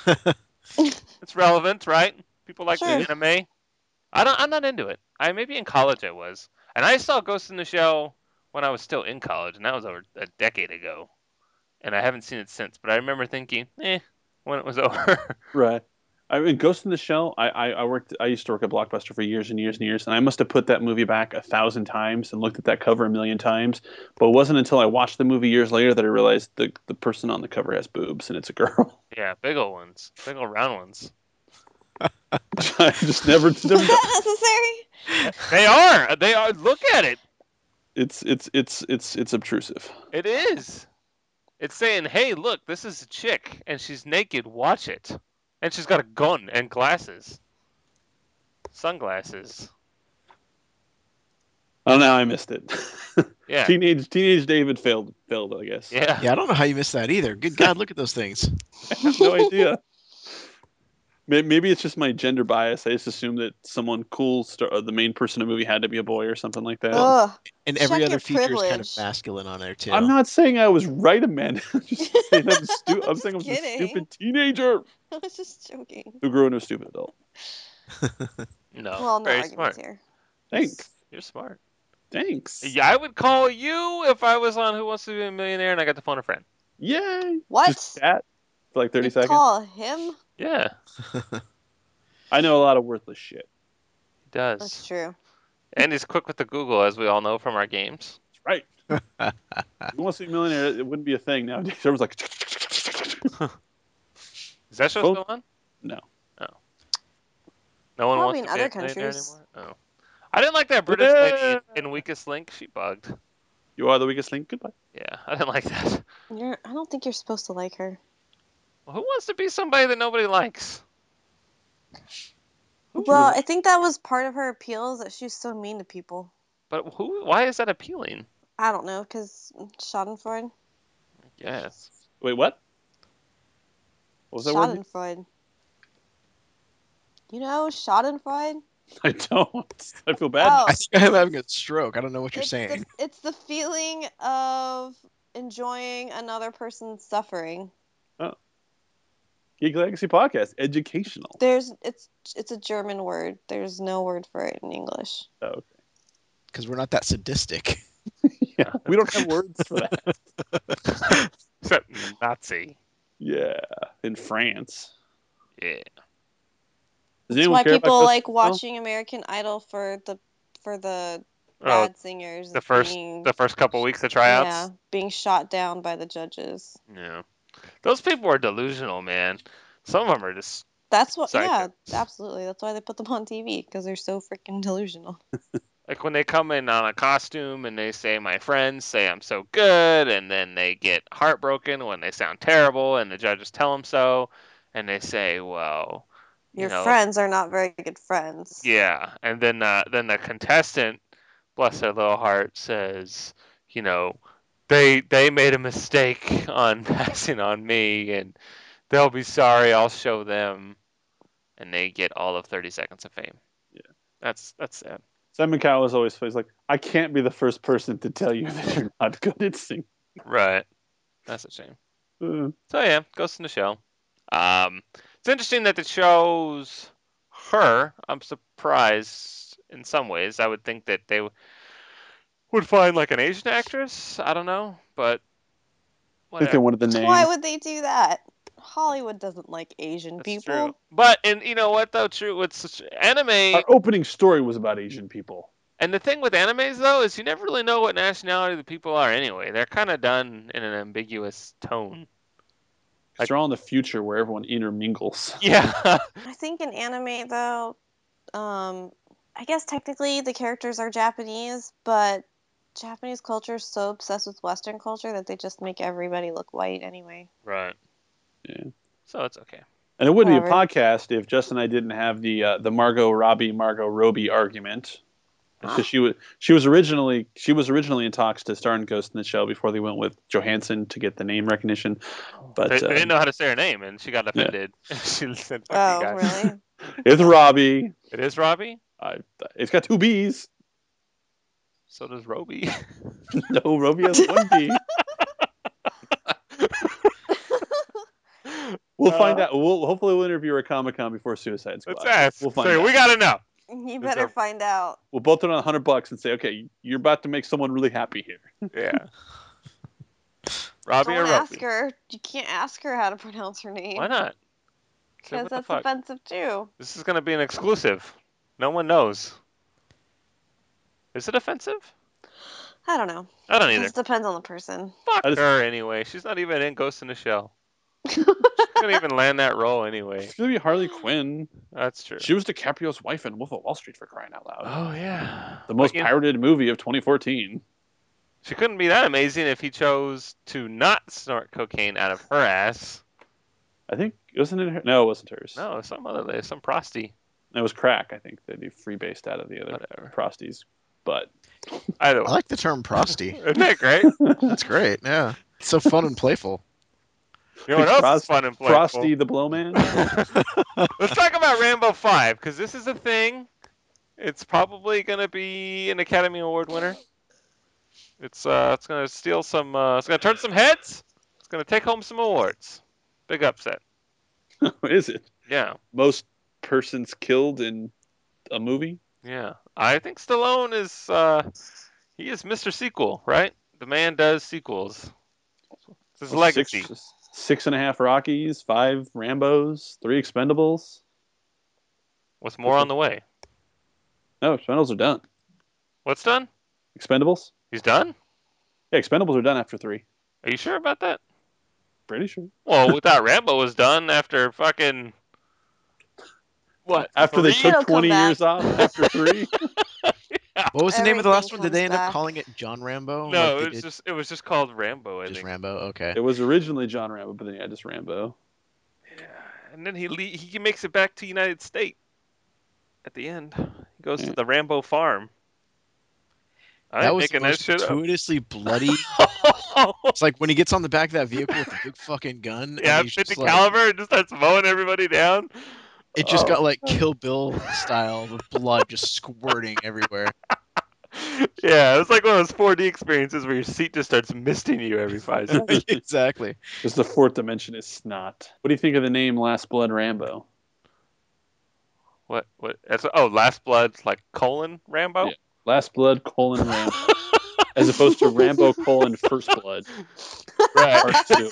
Speaker 2: It's relevant, right? People like
Speaker 3: Sure.
Speaker 2: the anime. I don't. I'm not into it. I maybe in college I was, and I saw Ghost in the Shell when I was still in college, and that was over a decade ago, and I haven't seen it since. But I remember thinking, eh, when it was over.
Speaker 1: Right. I mean, Ghost in the Shell. I, I I worked. I used to work at Blockbuster for years and years and years, and I must have put that movie back a thousand times and looked at that cover a million times. But it wasn't until I watched the movie years later that I realized the the person on the cover has boobs and it's a girl.
Speaker 2: Yeah, big old ones, big old round ones.
Speaker 1: I just never,
Speaker 3: Is
Speaker 1: never.
Speaker 3: that necessary?
Speaker 2: They are. They are. Look at it.
Speaker 1: It's it's it's it's it's obtrusive.
Speaker 2: It is. It's saying, "Hey, look, this is a chick, and she's naked. Watch it." And she's got a gun and glasses, sunglasses.
Speaker 1: Oh, now I missed it.
Speaker 2: Yeah.
Speaker 1: teenage teenage David failed failed. I guess.
Speaker 2: Yeah.
Speaker 4: Yeah, I don't know how you missed that either. Good God, look at those things.
Speaker 1: I have no idea. May- Maybe it's just my gender bias. I just assumed that someone cool, star- uh, the main person in the movie, had to be a boy or something like that.
Speaker 3: Ugh.
Speaker 4: And
Speaker 3: Check
Speaker 4: every
Speaker 3: your
Speaker 4: other feature is kind of
Speaker 3: privilege.
Speaker 4: masculine on there too.
Speaker 1: I'm not saying I was right, Amanda. I'm just saying I'm, stu- I'm
Speaker 3: Just
Speaker 1: saying I was a
Speaker 3: kidding.
Speaker 1: stupid teenager
Speaker 3: I was just joking.
Speaker 1: who grew into a stupid adult.
Speaker 2: No.
Speaker 3: Well, no
Speaker 2: very
Speaker 3: arguments
Speaker 2: smart.
Speaker 3: here.
Speaker 1: Thanks.
Speaker 2: You're smart.
Speaker 1: Thanks.
Speaker 2: Yeah, I would call you if I was on Who Wants to Be a Millionaire and I got to phone a friend.
Speaker 1: Yay.
Speaker 3: What?
Speaker 1: Just chat for like thirty
Speaker 3: You
Speaker 1: seconds.
Speaker 3: call him?
Speaker 2: Yeah,
Speaker 1: I know a lot of worthless shit.
Speaker 2: he does.
Speaker 3: That's true.
Speaker 2: And he's quick with the Google, as we all know from our games.
Speaker 1: Right. Who wants to be a millionaire? It wouldn't be a thing nowadays. Everyone's like,
Speaker 2: Is that show
Speaker 1: Phone-
Speaker 2: still on?
Speaker 1: no.
Speaker 2: No one
Speaker 3: Probably
Speaker 2: wants
Speaker 3: in
Speaker 2: to
Speaker 3: other
Speaker 2: be a millionaire
Speaker 3: countries.
Speaker 2: anymore? Oh. I didn't like that British lady
Speaker 1: Yeah.
Speaker 2: in Weakest Link. She bugged.
Speaker 1: You are the weakest link. Goodbye.
Speaker 2: Yeah, I didn't like that.
Speaker 3: You're, I don't think you're supposed to like her.
Speaker 2: Well, who wants to be somebody that nobody likes?
Speaker 3: Well, I think that was part of her appeal is that she's so mean to people.
Speaker 2: But who? Why is that appealing?
Speaker 3: I don't know, because Schadenfreude.
Speaker 2: Yes.
Speaker 1: Wait, what? What was that word?
Speaker 3: Schadenfreude. You know Schadenfreude?
Speaker 1: I don't. I feel bad.
Speaker 3: Oh,
Speaker 4: I think I'm having a stroke. I don't know what you're
Speaker 3: it's
Speaker 4: saying.
Speaker 3: the, it's the feeling of enjoying another person's suffering.
Speaker 1: Geek Legacy Podcast. Educational.
Speaker 3: There's it's it's a German word. There's no word for it in English.
Speaker 1: Oh, okay.
Speaker 4: Because we're not that sadistic.
Speaker 1: Yeah, we don't have words for that.
Speaker 2: Except Nazi.
Speaker 1: Yeah, in France.
Speaker 2: Yeah.
Speaker 1: Does
Speaker 3: That's
Speaker 1: anyone
Speaker 3: why
Speaker 1: care about
Speaker 3: people
Speaker 1: Ghost
Speaker 3: like
Speaker 1: in the Shell?
Speaker 3: watching American Idol for the for the
Speaker 2: Oh,
Speaker 3: bad singers.
Speaker 2: the first
Speaker 3: being,
Speaker 2: the first couple weeks of tryouts.
Speaker 3: yeah, being shot down by the judges.
Speaker 2: Yeah. Those people are delusional, man. Some of them are just
Speaker 3: That's what.
Speaker 2: Psycho.
Speaker 3: Yeah, absolutely. That's why they put them on T V because they're so freaking delusional.
Speaker 2: like when they come in on a costume and they say, "My friends say I'm so good," and then they get heartbroken when they sound terrible, and the judges tell them so, and they say, "Well, you
Speaker 3: Your
Speaker 2: know,
Speaker 3: friends are not very good friends.
Speaker 2: yeah," and then uh, then the contestant, bless their little heart, says, "You know, they they made a mistake on passing on me, and they'll be sorry. I'll show them," and they get all of thirty seconds of fame.
Speaker 1: Yeah.
Speaker 2: That's that's sad.
Speaker 1: Simon Cowell is always he's like, I can't be the first person to tell you that you're not good at singing.
Speaker 2: Right. That's a shame.
Speaker 1: Uh,
Speaker 2: So yeah, Ghost in the Shell. Um, it's interesting that it shows her. I'm surprised in some ways. I would think that they w- would find like an Asian actress. I don't know, but
Speaker 1: I think they
Speaker 2: whatever.
Speaker 1: wanted the name.
Speaker 3: Why would they do that? Hollywood doesn't like Asian
Speaker 2: That's
Speaker 3: people.
Speaker 2: true. But and you know what though? True. With such anime,
Speaker 1: Our opening story was about Asian people.
Speaker 2: and the thing with animes though is you never really know what nationality the people are anyway. They're kind of done in an ambiguous tone.
Speaker 1: 'Cause they're all in the future where everyone intermingles.
Speaker 2: Yeah.
Speaker 3: I think in anime though, um, I guess technically the characters are Japanese, but Japanese culture is so obsessed with Western culture that they just make everybody look white anyway.
Speaker 2: Right.
Speaker 1: Yeah.
Speaker 2: So it's okay.
Speaker 1: And it wouldn't be a
Speaker 3: Whatever.
Speaker 1: podcast if Justin and I didn't have the uh, the Margot Robbie Margot Robbie argument. It's just she was she was originally she was originally in talks to star in Ghost in the Shell before they went with Johansson to get the name recognition. But
Speaker 2: They, they
Speaker 1: um,
Speaker 2: didn't know how to say her name, and she got
Speaker 1: Yeah.
Speaker 2: offended. she said, "Fuck
Speaker 3: Oh,
Speaker 2: you guys."
Speaker 3: really?
Speaker 1: it's Robbie.
Speaker 2: It is Robbie.
Speaker 1: I, it's got two B's.
Speaker 2: So does Roby.
Speaker 1: No, Robbie has one B. We'll
Speaker 2: Uh,
Speaker 1: find out. We'll hopefully we'll interview her at Comic Con before Suicide Squad.
Speaker 2: Let's ask.
Speaker 1: We'll find
Speaker 2: Say,
Speaker 1: out.
Speaker 2: we gotta know.
Speaker 3: You better
Speaker 2: a-
Speaker 3: find out.
Speaker 1: We'll both throw on a hundred bucks and say, okay, you're about to make someone really happy here.
Speaker 2: Yeah. Robbie
Speaker 3: Don't
Speaker 2: or
Speaker 3: ask
Speaker 2: Roby?
Speaker 3: her. You can't ask her how to pronounce her name.
Speaker 2: Why not? Say,
Speaker 3: Because
Speaker 2: what the
Speaker 3: that's
Speaker 2: fuck?
Speaker 3: offensive too.
Speaker 2: This is gonna be an exclusive. No one knows. Is it offensive?
Speaker 3: I don't know.
Speaker 2: I don't
Speaker 3: It
Speaker 2: either.
Speaker 3: just depends on the person.
Speaker 2: Fuck
Speaker 1: I just-
Speaker 2: her anyway. She's not even in Ghost in the Shell. She couldn't even land that role anyway.
Speaker 1: It's gonna be Harley Quinn.
Speaker 2: That's true.
Speaker 1: She was DiCaprio's wife in Wolf of Wall Street, for crying out loud.
Speaker 2: Oh yeah.
Speaker 1: The most
Speaker 2: But, you know,
Speaker 1: pirated movie of twenty fourteen.
Speaker 2: she couldn't be that amazing if he chose to not snort cocaine out of her ass.
Speaker 1: I think wasn't it her? No, it wasn't hers.
Speaker 2: No, some other lady, some prosty.
Speaker 1: It was crack. I think that he freebased out of the other
Speaker 2: Whatever.
Speaker 1: prosties. But
Speaker 2: Either
Speaker 4: I
Speaker 2: way.
Speaker 4: like the term prosty.
Speaker 2: Isn't that great?
Speaker 4: That's great. Yeah, it's so fun and playful.
Speaker 2: You know what else
Speaker 1: Frost-
Speaker 2: is fun and playful?
Speaker 1: Frosty the Blowman.
Speaker 2: Let's talk about Rambo five, because this is a thing. It's probably going to be an Academy Award winner. It's uh, it's going to steal some, uh, it's going to turn some heads. It's going to take home some awards. Big upset.
Speaker 1: Is it
Speaker 2: Yeah,
Speaker 1: most persons killed in a movie?
Speaker 2: yeah. I think Stallone is, uh, he is Mister Sequel, right? The man does sequels. It's his legacy.
Speaker 1: Six, six and a half Rockies, five Rambos, three Expendables.
Speaker 2: What's more on the way?
Speaker 1: No, Expendables are done.
Speaker 2: What's done?
Speaker 1: Expendables?
Speaker 2: He's done?
Speaker 1: Yeah, Expendables are done after three.
Speaker 2: Are you sure about that?
Speaker 1: Pretty sure.
Speaker 2: Well, we thought Rambo was done after fucking what?
Speaker 1: After they
Speaker 3: It'll
Speaker 1: took
Speaker 3: come
Speaker 1: twenty
Speaker 3: back.
Speaker 1: years off after three.
Speaker 4: What was the name of the last
Speaker 3: Everything
Speaker 4: one? Did they end
Speaker 3: comes
Speaker 4: up
Speaker 3: back.
Speaker 4: calling it John Rambo?
Speaker 2: No,
Speaker 4: Like they
Speaker 2: it was
Speaker 4: did
Speaker 2: just it was just called Rambo. I
Speaker 4: just
Speaker 2: think.
Speaker 4: Rambo. Okay.
Speaker 1: It was originally John Rambo, but then yeah, just Rambo.
Speaker 2: Yeah, and then he le- he makes it back to United States at the end. He goes
Speaker 1: Yeah.
Speaker 2: to the Rambo farm. I
Speaker 4: That
Speaker 2: ain't
Speaker 4: was the
Speaker 2: making that
Speaker 4: most
Speaker 2: shit up.
Speaker 4: gratuitously bloody. It's like when he gets on the back of that vehicle with the big fucking gun.
Speaker 2: Yeah,
Speaker 4: and he's
Speaker 2: fifty
Speaker 4: just like,
Speaker 2: caliber and just starts mowing everybody down.
Speaker 4: it just
Speaker 2: Oh.
Speaker 4: got like Kill Bill style with blood just squirting everywhere.
Speaker 2: Yeah, it was like one of those four D experiences where your seat just starts misting you every five seconds.
Speaker 4: Exactly.
Speaker 1: Because the fourth dimension is snot. What do you think of the name Last Blood Rambo?
Speaker 2: What? What? That's oh, Last Blood, like colon Rambo.
Speaker 1: Yeah. Last Blood colon Rambo, as opposed to Rambo colon First Blood.
Speaker 2: Right.
Speaker 1: Part two.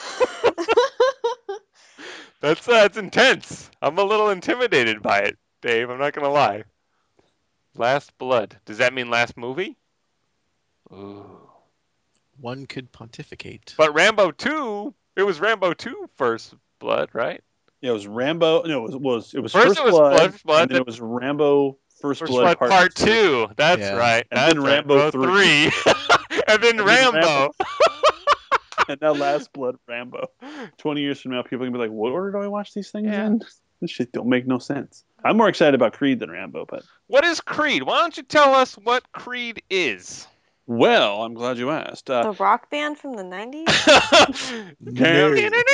Speaker 2: That's uh, that's intense. I'm a little intimidated by it, Dave. I'm not gonna lie. Last Blood. Does that mean last movie? Ooh.
Speaker 4: One could pontificate.
Speaker 2: But Rambo two, it was Rambo two First Blood, right?
Speaker 1: Yeah, it was Rambo. No, it was, was it was
Speaker 2: First
Speaker 1: First,
Speaker 2: it was
Speaker 1: Blood,
Speaker 2: First Blood,
Speaker 1: and then
Speaker 2: then-
Speaker 1: it was Rambo First,
Speaker 2: First
Speaker 1: Blood,
Speaker 2: Blood Part, two. That's
Speaker 4: Yeah.
Speaker 2: right.
Speaker 1: And
Speaker 2: That's
Speaker 1: then
Speaker 2: right.
Speaker 1: Rambo
Speaker 2: three. and then
Speaker 1: And then
Speaker 2: Rambo.
Speaker 1: Rambo. And now Last Blood Rambo. Twenty years from now, people are gonna be like, "What order do I watch these things
Speaker 2: Yeah.
Speaker 1: in? This shit don't make no sense." I'm more excited about Creed than Rambo, but
Speaker 2: What is Creed? Why don't you tell us what Creed is?
Speaker 1: well, I'm glad you asked. Uh,
Speaker 3: The rock band from the nineties?
Speaker 4: No.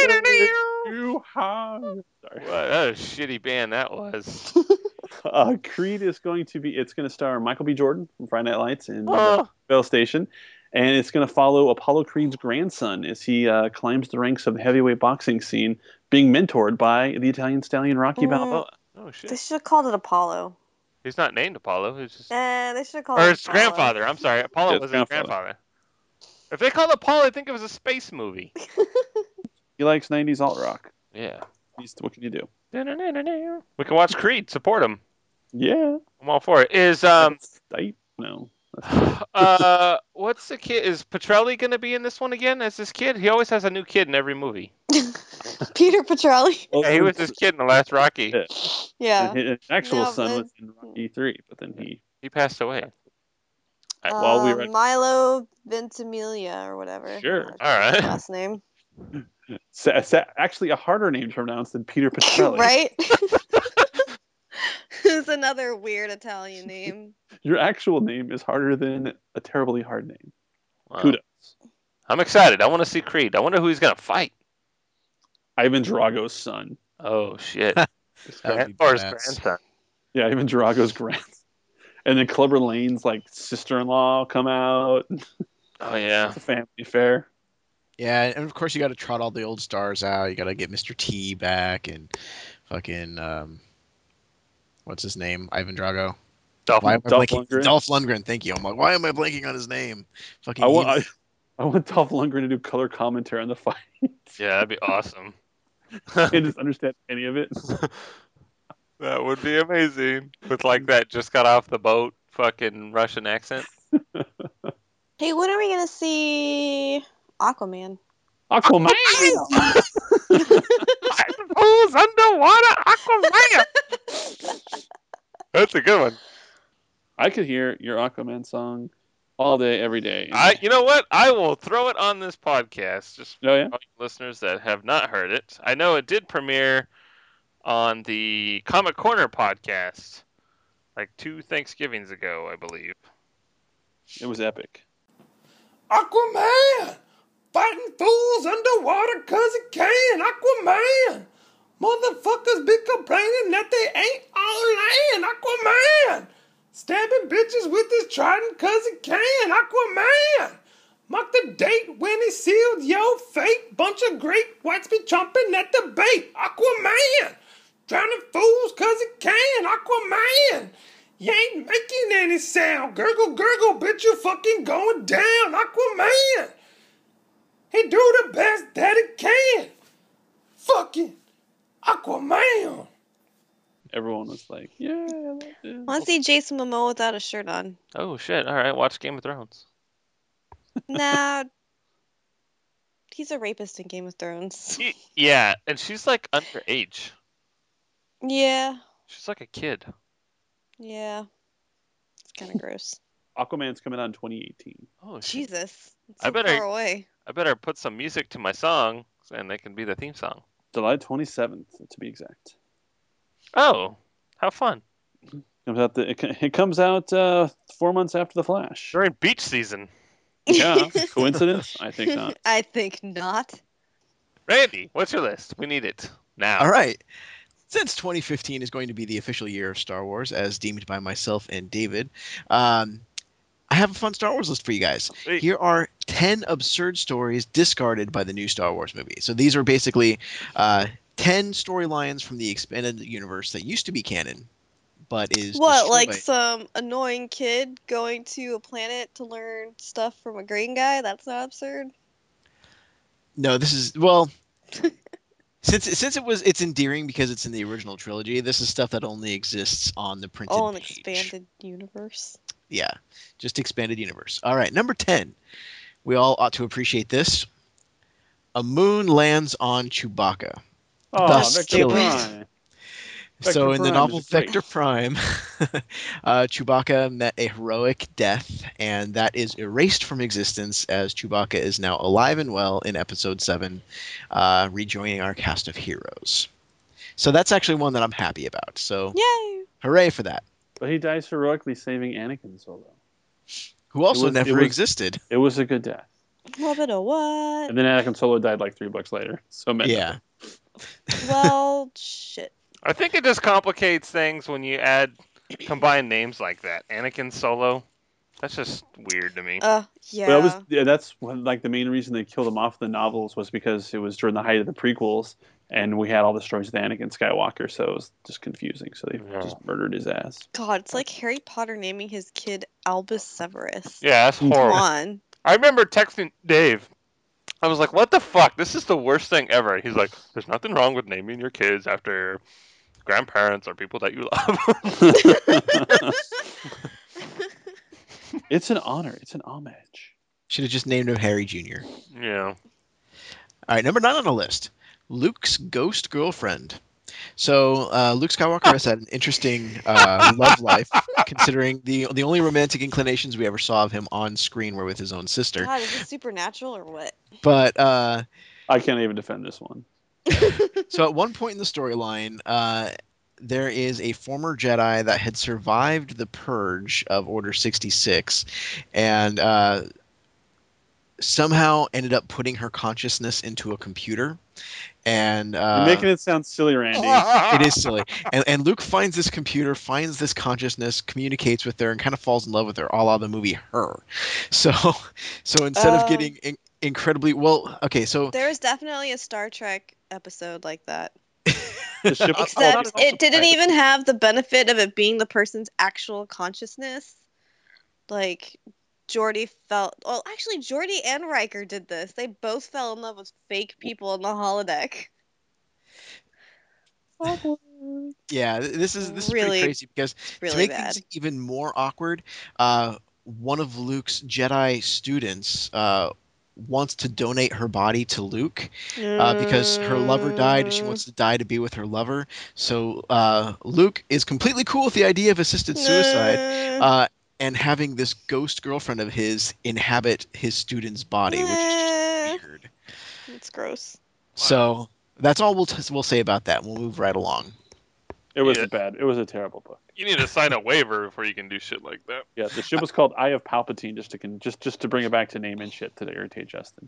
Speaker 1: you high. Sorry.
Speaker 2: What a shitty band that was.
Speaker 1: Uh, Creed is going to be. It's going to star Michael B. Jordan from Friday Night Lights and
Speaker 2: Oh,
Speaker 1: Bell Station, and it's going to follow Apollo Creed's grandson as he uh, climbs the ranks of the heavyweight boxing scene, being mentored by the Italian stallion Rocky
Speaker 3: Mm.
Speaker 1: Balboa.
Speaker 2: oh
Speaker 3: They
Speaker 2: shit.
Speaker 3: should have called it Apollo.
Speaker 2: He's not named Apollo. He's just
Speaker 3: Eh, they should have called
Speaker 2: or
Speaker 3: it
Speaker 2: his
Speaker 3: Apollo.
Speaker 2: grandfather. I'm sorry. Apollo
Speaker 1: Yeah,
Speaker 2: was
Speaker 1: his
Speaker 2: his
Speaker 1: grandfather.
Speaker 2: grandfather. If they called Apollo, I think it was a space movie.
Speaker 1: He likes nineties alt rock.
Speaker 2: Yeah.
Speaker 1: He's, what can you do?
Speaker 2: We can watch Creed. Support him.
Speaker 1: Yeah.
Speaker 2: I'm all for it. Is um
Speaker 1: I, no.
Speaker 2: uh what's the kid? Is Petrelli gonna be in this one again as this kid? He always has a new kid in every movie.
Speaker 3: Peter Petrelli.
Speaker 1: Well,
Speaker 2: Yeah, he was this kid in the last Rocky.
Speaker 1: Yeah.
Speaker 3: Yeah.
Speaker 1: And his actual
Speaker 3: No,
Speaker 1: son
Speaker 3: but-
Speaker 1: was in Rocky three, but then he.
Speaker 2: He passed away.
Speaker 1: While we
Speaker 3: Uh,
Speaker 1: were at-
Speaker 3: Milo Ventimiglia or whatever.
Speaker 1: Sure.
Speaker 3: That's
Speaker 2: All right.
Speaker 3: his Last name.
Speaker 1: Sa- sa- actually, a harder name to pronounce than Peter Petrelli.
Speaker 3: Right? Who's another weird Italian name.
Speaker 1: Your actual name is harder than a terribly hard name.
Speaker 2: Wow.
Speaker 1: Kudos.
Speaker 2: I'm excited. I want to see Creed. I wonder who he's gonna fight.
Speaker 1: Ivan Drago's son.
Speaker 2: Oh shit. His
Speaker 4: That would
Speaker 2: grand-
Speaker 4: be
Speaker 2: or his
Speaker 4: badass.
Speaker 2: grandson.
Speaker 1: Yeah, Ivan Drago's grandson. And then Clubber Lane's like sister-in-law come out.
Speaker 2: Oh yeah.
Speaker 1: It's a family affair.
Speaker 4: Yeah, and of course you got to trot all the old stars out. You got to get Mister T back and fucking um, what's his name? Ivan Drago.
Speaker 2: Dolph,
Speaker 4: Why am I
Speaker 1: Dolph
Speaker 4: blanking?
Speaker 1: Lundgren?
Speaker 4: Dolph Lundgren. Thank you. I'm like, why am I blanking on his name? Fucking.
Speaker 1: I want,
Speaker 4: Ian-
Speaker 1: I, I want Dolph Lundgren to do color commentary on the fight.
Speaker 2: yeah, that'd be awesome.
Speaker 1: Can't just understand any of it.
Speaker 2: That would be amazing. With like that just got off the boat fucking Russian accent.
Speaker 3: Hey, when are we gonna see Aquaman?
Speaker 1: Aquaman.
Speaker 2: Who's underwater Aquaman? That's a good one.
Speaker 1: I could hear your Aquaman song all day, every day.
Speaker 2: I, you know what? I will throw it on this podcast, just for
Speaker 1: Oh yeah.
Speaker 2: all you listeners that have not heard it. I know it did premiere on the Comic Corner podcast, like two Thanksgivings ago, I believe.
Speaker 1: It was epic.
Speaker 5: Aquaman! Fighting fools underwater cause he can! Aquaman! Motherfuckers be complaining that they ain't on land! Aquaman! Stabbing bitches with his trident cause he can! Aquaman! Mark the date when he sealed your fate! Bunch of great whites be chomping at the bait! Aquaman! Drowning fools cause he can! Aquaman! You ain't making any sound! Gurgle, gurgle, bitch, you fucking going down! Aquaman! He do the best that he can! Fucking Aquaman!
Speaker 1: Everyone was like, "Yeah." I loved it."
Speaker 3: I want to see Jason Momoa without a shirt on.
Speaker 2: Oh shit! All right, watch Game of Thrones.
Speaker 3: Nah, he's a rapist in Game of Thrones.
Speaker 2: Y- Yeah, and she's like underage.
Speaker 3: Yeah,
Speaker 2: She's like a kid.
Speaker 3: yeah. It's kind of gross.
Speaker 1: Aquaman's coming out in twenty eighteen.
Speaker 2: Oh shit!
Speaker 3: Jesus, it's
Speaker 2: I
Speaker 3: so
Speaker 2: better-
Speaker 3: far away.
Speaker 2: I better put some music to my song, and they can be the theme song.
Speaker 1: July twenty-seventh, to be exact.
Speaker 2: Oh, how fun!
Speaker 1: Comes out the, it, it comes out uh, four months after The Flash.
Speaker 2: During beach season.
Speaker 1: Yeah, coincidence? I think not.
Speaker 3: I think not.
Speaker 2: Randy, what's your list? We need it now.
Speaker 4: All right. Since twenty fifteen is going to be the official year of Star Wars, as deemed by myself and David, um, I have a fun Star Wars list for you guys.
Speaker 2: Sweet.
Speaker 4: Here are ten absurd stories discarded by the new Star Wars movie. So these are basically uh, ten storylines from the expanded universe that used to be canon, but is
Speaker 3: What, like
Speaker 4: destroyed.
Speaker 3: some annoying kid going to a planet to learn stuff from a green guy? That's not absurd.
Speaker 4: No, this is well. Since since it was it's endearing because it's in the original trilogy. This is stuff that only exists on the printed
Speaker 3: Oh, an
Speaker 4: page.
Speaker 3: expanded universe.
Speaker 4: Yeah, just expanded universe. All right, number ten. We all ought to appreciate this. A moon lands on Chewbacca.
Speaker 1: Oh,
Speaker 4: Thus
Speaker 1: Vector
Speaker 4: killing-
Speaker 1: Prime.
Speaker 4: So
Speaker 1: Vector
Speaker 4: in the
Speaker 1: Prime
Speaker 4: novel
Speaker 1: is great.
Speaker 4: Vector Prime, uh, Chewbacca met a heroic death, and that is erased from existence as Chewbacca is now alive and well in Episode seven, uh, rejoining our cast of heroes. So that's actually one that I'm happy about. So
Speaker 3: Yay!
Speaker 4: hooray for that.
Speaker 1: But he dies heroically saving Anakin Solo.
Speaker 4: Who also
Speaker 1: was- it
Speaker 4: never
Speaker 1: was-
Speaker 4: existed.
Speaker 1: It was a good death.
Speaker 3: Well, but a what?
Speaker 1: And then Anakin Solo died like three books later. So meant
Speaker 4: Yeah.
Speaker 3: Well, shit.
Speaker 2: I think it just complicates things when you add combined names like that. Anakin Solo. That's just weird to me.
Speaker 3: Uh, yeah.
Speaker 1: But that was yeah, that's one, like the main reason they killed him off in the novels was because it was during the height of the prequels, and we had all the stories with Anakin Skywalker, so it was just confusing. So they
Speaker 2: Yeah.
Speaker 1: just murdered his ass.
Speaker 3: God, it's like Harry Potter naming his kid Albus Severus.
Speaker 2: Yeah, that's
Speaker 3: Come
Speaker 2: horrible.
Speaker 3: on.
Speaker 2: I remember texting Dave. I was like, what the fuck? This is the worst thing ever. He's like, there's nothing wrong with naming your kids after grandparents or people that you love.
Speaker 1: It's an honor. It's an homage.
Speaker 4: Should have just named him Harry Junior
Speaker 2: Yeah.
Speaker 4: All right, number nine on the list. Luke's ghost girlfriend. So uh, Luke Skywalker has had an interesting uh, love life, considering the the only romantic inclinations we ever saw of him on screen were with his own sister.
Speaker 3: God, is it supernatural or what?
Speaker 4: But uh,
Speaker 1: I can't even defend this one.
Speaker 4: so at one point in the storyline, uh, there is a former Jedi that had survived the purge of Order sixty-six, and uh, somehow ended up putting her consciousness into a computer. And uh,
Speaker 1: You're making it sound silly, Randy.
Speaker 4: it is silly. And, and Luke finds this computer, finds this consciousness, communicates with her, and kind of falls in love with her, a la the movie Her. So, so instead
Speaker 3: Oh.
Speaker 4: of getting in- incredibly well, okay, so
Speaker 3: There was definitely a Star Trek episode like that.
Speaker 1: The ship-
Speaker 4: Oh,
Speaker 3: Except
Speaker 4: not at all
Speaker 3: it didn't
Speaker 4: surprised.
Speaker 3: even have the benefit of it being the person's actual consciousness. Like, Geordi felt. Well, actually, Geordi and Riker did this. They both fell in love with fake people in the holodeck.
Speaker 1: Awkward.
Speaker 4: Yeah, th- this is this is pretty
Speaker 3: Really,
Speaker 4: crazy because to
Speaker 3: really
Speaker 4: make
Speaker 3: bad.
Speaker 4: things even more awkward, uh, one of Luke's Jedi students uh, wants to donate her body to Luke uh, because her lover died and she
Speaker 3: Mm,
Speaker 4: wants to die to be with her lover. So uh, Luke is completely cool with the idea of assisted suicide
Speaker 3: nah,
Speaker 4: uh, and having this ghost girlfriend of his inhabit his student's body, which is just
Speaker 3: nah.
Speaker 4: weird.
Speaker 3: That's gross.
Speaker 4: So that's all we'll t- we'll say about that. We'll move right along.
Speaker 1: It was
Speaker 2: Yeah.
Speaker 1: a bad. It was a terrible book.
Speaker 2: You need to sign a waiver before you can do shit like that.
Speaker 1: Yeah, the ship was called Eye of Palpatine, just to con- just just to bring it back to name and shit to irritate Justin.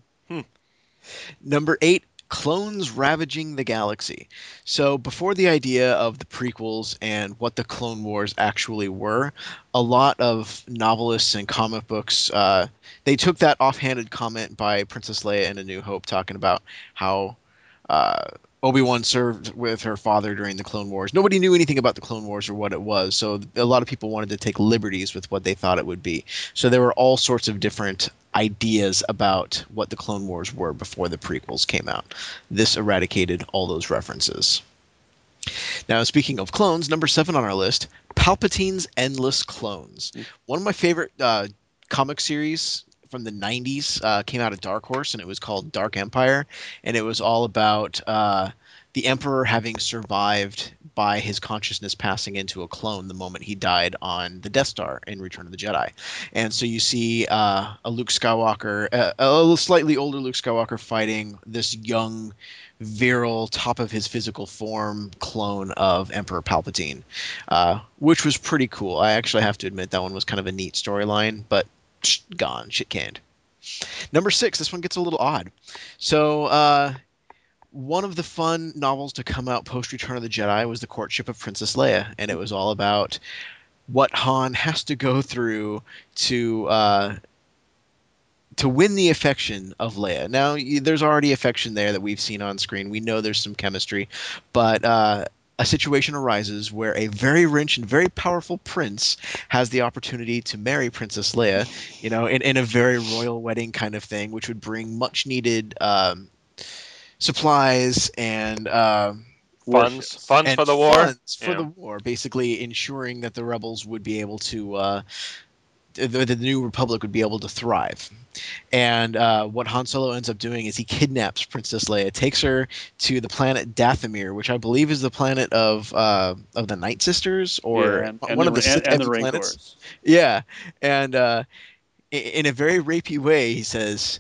Speaker 4: Number eight, clones ravaging the galaxy. So before the idea of the prequels and what the Clone Wars actually were, a lot of novelists and comic books uh, they took that offhanded comment by Princess Leia in A New Hope, talking about how uh, Obi-Wan served with her father during the Clone Wars. Nobody knew anything about the Clone Wars or what it was, so a lot of people wanted to take liberties with what they thought it would be. So there were all sorts of different ideas about what the Clone Wars were before the prequels came out. This eradicated all those references. Now, speaking of clones, number seven on our list, Palpatine's Endless Clones. One of my favorite uh, comic series from the nineties uh, came out of Dark Horse, and it was called Dark Empire, and it was all about uh, the Emperor having survived by his consciousness passing into a clone the moment he died on the Death Star in Return of the Jedi. And so you see uh, a Luke Skywalker, uh, a slightly older Luke Skywalker fighting this young, virile, top of his physical form clone of Emperor Palpatine, uh, which was pretty cool. I actually have to admit that one was kind of a neat storyline, but psh, gone, shit canned. Number six, this one gets a little odd. So, uh, one of the fun novels to come out post Return of the Jedi was The Courtship of Princess Leia, and it was all about what Han has to go through to uh, to win the affection of Leia. Now, y- there's already affection there that we've seen on screen. We know there's some chemistry, but uh, a situation arises where a very rich and very powerful prince has the opportunity to marry Princess Leia, you know, in, in a very royal wedding kind of thing, which would bring much needed um, supplies and. Um,
Speaker 2: Funds,
Speaker 1: Warships.
Speaker 2: funds
Speaker 4: and
Speaker 2: for the war.
Speaker 4: funds for
Speaker 2: Yeah.
Speaker 4: the war, basically ensuring that the rebels would be able to, uh, the, the New Republic would be able to thrive. And uh, what Han Solo ends up doing is he kidnaps Princess Leia, takes her to the planet Dathomir, which I believe is the planet of uh, of the Night Sisters, or
Speaker 1: Yeah, and, and
Speaker 4: one
Speaker 1: the,
Speaker 4: of the
Speaker 1: and,
Speaker 4: Sith
Speaker 1: and the
Speaker 4: heavy planets.
Speaker 1: Rancors.
Speaker 4: Yeah, and uh, i- in a very rapey way, he says,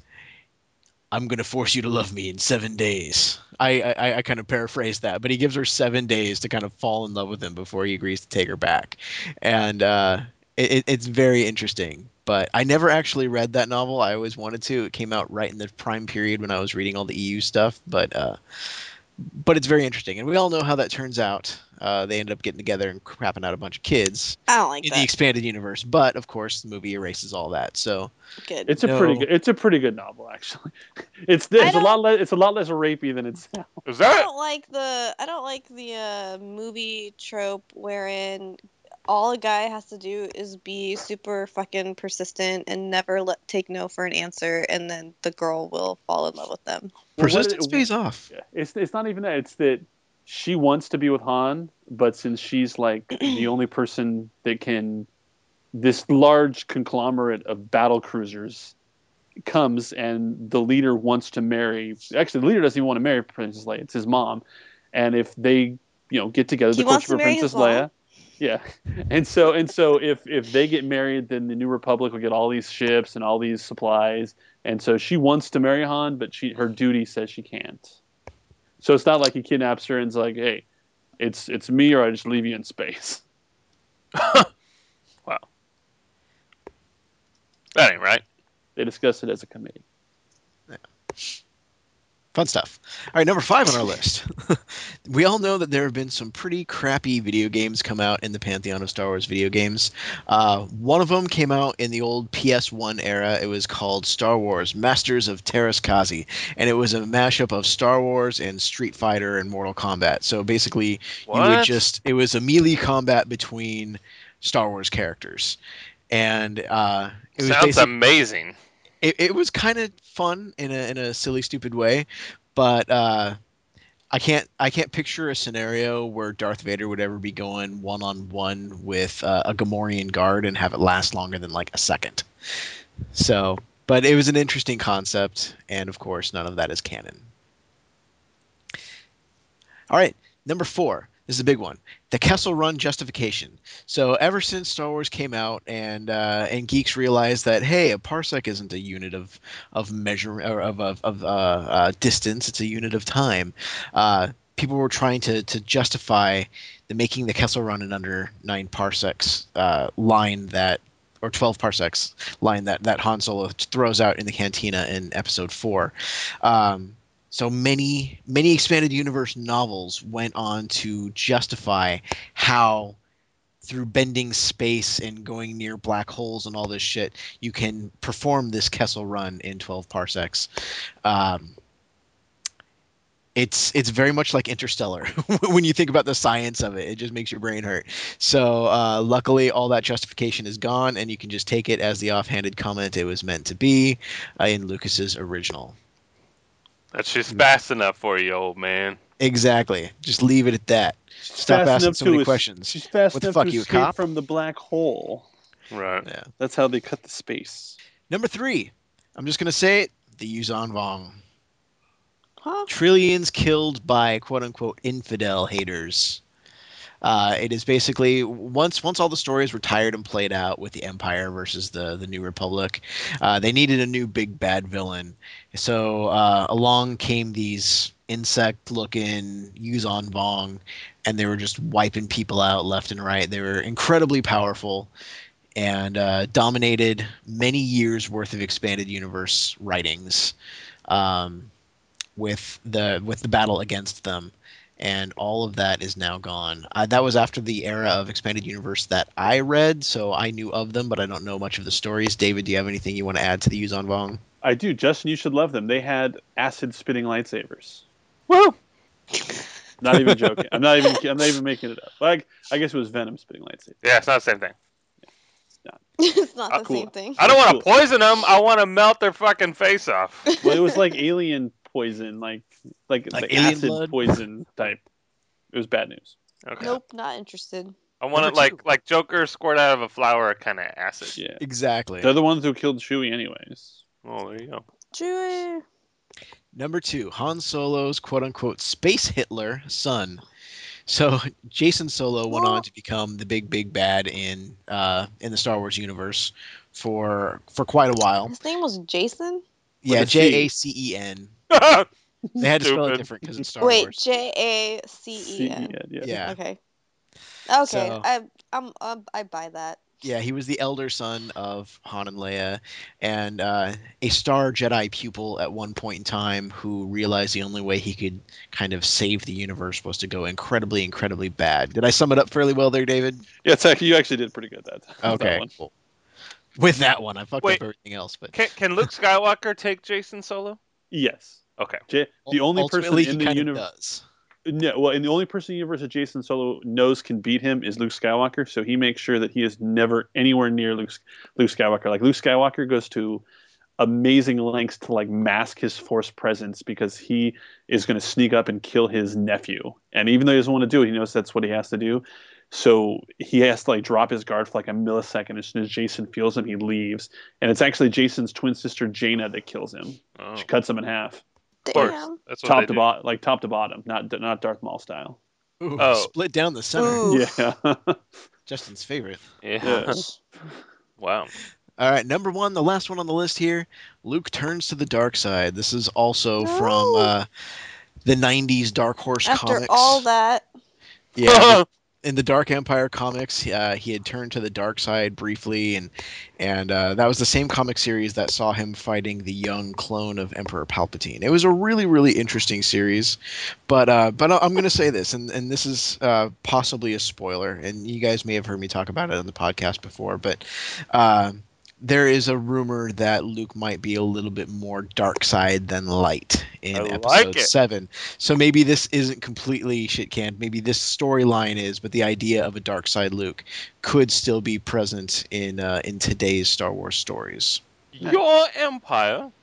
Speaker 4: I'm going to force you to love me in seven days. I, I, I kind of paraphrase that, but he gives her seven days to kind of fall in love with him before he agrees to take her back. And uh, it, it's very interesting. But I never actually read that novel. I always wanted to. It came out right in the prime period when I was reading all the E U stuff. But uh, but it's very interesting. And we all know how that turns out. Uh, they end up getting together and crapping out a bunch of kids
Speaker 3: I don't like
Speaker 4: in the
Speaker 3: that.
Speaker 4: expanded universe. But of course, the movie erases all that. So
Speaker 3: Good.
Speaker 1: It's a
Speaker 4: No.
Speaker 1: pretty good. It's a pretty good novel, actually. It's
Speaker 3: I
Speaker 1: it's a lot
Speaker 3: don't-
Speaker 1: less. It's a lot less rapey than it sounds.
Speaker 2: Is
Speaker 3: I
Speaker 2: that?
Speaker 3: don't like the I don't like the uh, movie trope wherein all a guy has to do is be super fucking persistent and never let take no for an answer, and then the girl will fall in love with them.
Speaker 1: Well, what
Speaker 4: persistence
Speaker 1: it-
Speaker 4: pays off.
Speaker 1: It's it's not even that. It's that she wants to be with Han, but since she's like the only person that can, this large conglomerate of battle cruisers comes, and the leader wants to marry. Actually, the leader doesn't even want to marry Princess Leia. It's his mom, and if they, you know, get together,
Speaker 3: He
Speaker 1: the
Speaker 3: wants
Speaker 1: courtship
Speaker 3: to
Speaker 1: of
Speaker 3: marry
Speaker 1: Princess
Speaker 3: his mom?
Speaker 1: Leia. Yeah, and so and so if if they get married, then the New Republic will get all these ships and all these supplies, and so she wants to marry Han, but she her duty says she can't. So it's not like he kidnaps her and is like, "Hey, it's it's me, or I just leave you in space."
Speaker 2: Wow. That ain't right.
Speaker 1: They discuss it as a committee.
Speaker 4: Fun stuff. All right, number five on our list. We all know that there have been some pretty crappy video games come out in the pantheon of Star Wars video games. Uh, one of them came out in the old P S one era. It was called Star Wars Masters of Terras Kazi, and it was a mashup of Star Wars and Street Fighter and Mortal Kombat. So basically, you would
Speaker 2: What?
Speaker 4: just it was a melee combat between Star Wars characters, and uh, it was
Speaker 2: Sounds
Speaker 4: basically
Speaker 2: amazing.
Speaker 4: it, it was kind of fun in a in a silly, stupid way, but uh, I can't I can't picture a scenario where Darth Vader would ever be going one on one with uh, a Gamorrean guard and have it last longer than like a second. So, but it was an interesting concept, and of course, none of that is canon. All right, number four. This is a big one. The Kessel Run justification. So ever since Star Wars came out, and uh, and geeks realized that hey, a parsec isn't a unit of of measure or of of, of uh, uh, distance; it's a unit of time. Uh, people were trying to to justify the making the Kessel Run in under nine parsecs uh, line that. Or twelve parsecs line that, that Han Solo throws out in the cantina in Episode Four. Um, so many many expanded universe novels went on to justify how, through bending space and going near black holes and all this shit, you can perform this Kessel Run in twelve parsecs. Um, It's it's very much like Interstellar when you think about the science of it. It just makes your brain hurt. So uh, luckily, all that justification is gone, and you can just take it as the offhanded comment it was meant to be uh, in Lucas's original.
Speaker 2: That's just fast enough for you, old man.
Speaker 4: Exactly. Just leave it at that.
Speaker 1: She's
Speaker 4: Stop
Speaker 1: fast
Speaker 4: asking
Speaker 1: enough
Speaker 4: so
Speaker 1: to
Speaker 4: many
Speaker 1: es-
Speaker 4: questions.
Speaker 1: She's fast
Speaker 4: What the
Speaker 1: enough
Speaker 4: fuck,
Speaker 1: to
Speaker 4: you a
Speaker 1: escape
Speaker 4: cop?
Speaker 1: from the black hole.
Speaker 2: Right.
Speaker 4: Yeah.
Speaker 1: That's how they cut the space.
Speaker 4: Number three. I'm just gonna say it. The Yuuzhan Vong.
Speaker 3: Huh?
Speaker 4: Trillions killed by quote-unquote infidel haters. Uh, it is basically once once all the stories were tired and played out with the Empire versus the the New Republic, uh, they needed a new big bad villain. So uh, along came these insect-looking Yuuzhan Vong, and they were just wiping people out left and right. They were incredibly powerful and uh, dominated many years worth of expanded universe writings. Um, with the with the battle against them, and all of that is now gone. Uh, that was after the era of expanded universe that I read, so I knew of them, but I don't know much of the stories. David, do you have anything you want to add to the Yuuzhan Vong?
Speaker 1: I do. Justin, you should love them. They had acid spitting lightsabers.
Speaker 2: Woo!
Speaker 1: Not even joking. I'm not even. I'm not even making it up. Like I guess it was venom spitting lightsabers.
Speaker 2: Yeah, it's not the same thing.
Speaker 3: It's not
Speaker 2: Ah,
Speaker 3: the
Speaker 1: cool.
Speaker 3: same thing.
Speaker 2: I don't want to
Speaker 1: Cool.
Speaker 2: poison them. I want to melt their fucking face off.
Speaker 1: Well, it was like alien poison, like like,
Speaker 4: Like
Speaker 1: the
Speaker 4: alien
Speaker 1: acid
Speaker 4: blood?
Speaker 1: poison type. It was bad news.
Speaker 2: Okay.
Speaker 3: Nope, not interested.
Speaker 2: I want it
Speaker 4: Number
Speaker 2: like
Speaker 4: two.
Speaker 2: like Joker squirt out of a flower kind of acid.
Speaker 1: Yeah,
Speaker 4: Exactly.
Speaker 1: they're the ones who killed Chewie, anyways.
Speaker 2: Oh, there you go.
Speaker 3: Chewie.
Speaker 4: Number two, Han Solo's quote-unquote space Hitler son. So Jason Solo went on
Speaker 3: What?
Speaker 4: to become the big big bad in uh, in the Star Wars universe for for quite a while.
Speaker 3: His name was Jason?
Speaker 4: Yeah,
Speaker 1: a C.
Speaker 4: J A C E N. They had to spell it
Speaker 2: Stupid.
Speaker 4: different because it's Star
Speaker 3: Wait,
Speaker 4: Wars.
Speaker 3: J A C E N.
Speaker 1: Yeah.
Speaker 4: Yeah.
Speaker 3: Okay. Okay,
Speaker 4: So-
Speaker 3: I I'm, um, I buy that.
Speaker 4: Yeah, he was the elder son of Han and Leia, and uh, a star Jedi pupil at one point in time who realized the only way he could kind of save the universe was to go incredibly, incredibly bad. Did I sum it up fairly well there, David?
Speaker 1: Yeah, it's actually, you actually did pretty good that. that
Speaker 4: Okay.
Speaker 1: one.
Speaker 4: Cool. With that one, I fucked
Speaker 2: Wait.
Speaker 4: up everything else, but
Speaker 2: Can can Luke Skywalker take Jason Solo?
Speaker 1: Yes.
Speaker 2: Okay.
Speaker 1: J- the only person
Speaker 4: ultimately
Speaker 1: in
Speaker 4: he
Speaker 1: the
Speaker 4: kind of
Speaker 1: universe.
Speaker 4: does.
Speaker 1: No, well, and the only person in the universe that Jason Solo knows can beat him is Luke Skywalker. So he makes sure that he is never anywhere near Luke, Luke Skywalker. Like Luke Skywalker goes to amazing lengths to like mask his Force presence because he is going to sneak up and kill his nephew. And even though he doesn't want to do it, he knows that's what he has to do. So he has to like drop his guard for like a millisecond. As soon as Jason feels him, he leaves. And it's actually Jason's twin sister Jaina that kills him.
Speaker 2: Oh,
Speaker 1: She cuts him in half,
Speaker 2: of course.
Speaker 3: Damn.
Speaker 2: That's what
Speaker 1: top
Speaker 2: they
Speaker 1: to
Speaker 2: do.
Speaker 1: bottom, like top to bottom, not not Darth Maul style.
Speaker 4: Ooh,
Speaker 2: Oh.
Speaker 4: split down the center.
Speaker 3: Ooh.
Speaker 1: Yeah.
Speaker 4: Justin's favorite.
Speaker 2: Yeah.
Speaker 1: Yeah.
Speaker 2: Wow.
Speaker 4: All right, number one, the last one on the list here. Luke turns to the dark side. This is also from
Speaker 3: No.
Speaker 4: uh, the nineties Dark Horse
Speaker 3: After
Speaker 4: comics.
Speaker 3: all that,
Speaker 4: Yeah, in the Dark Empire comics, uh, he had turned to the dark side briefly, and and uh, that was the same comic series that saw him fighting the young clone of Emperor Palpatine. It was a really, really interesting series, but uh, but I'm going to say this, and and this is uh, possibly a spoiler, and you guys may have heard me talk about it on the podcast before, but. Uh, there is a rumor that Luke might be a little bit more dark side than light in
Speaker 2: I like
Speaker 4: episode
Speaker 2: it.
Speaker 4: seven. So maybe this isn't completely shit canned. Maybe this storyline is, but the idea of a dark side Luke could still be present in uh, in today's Star Wars stories.
Speaker 2: Your empire.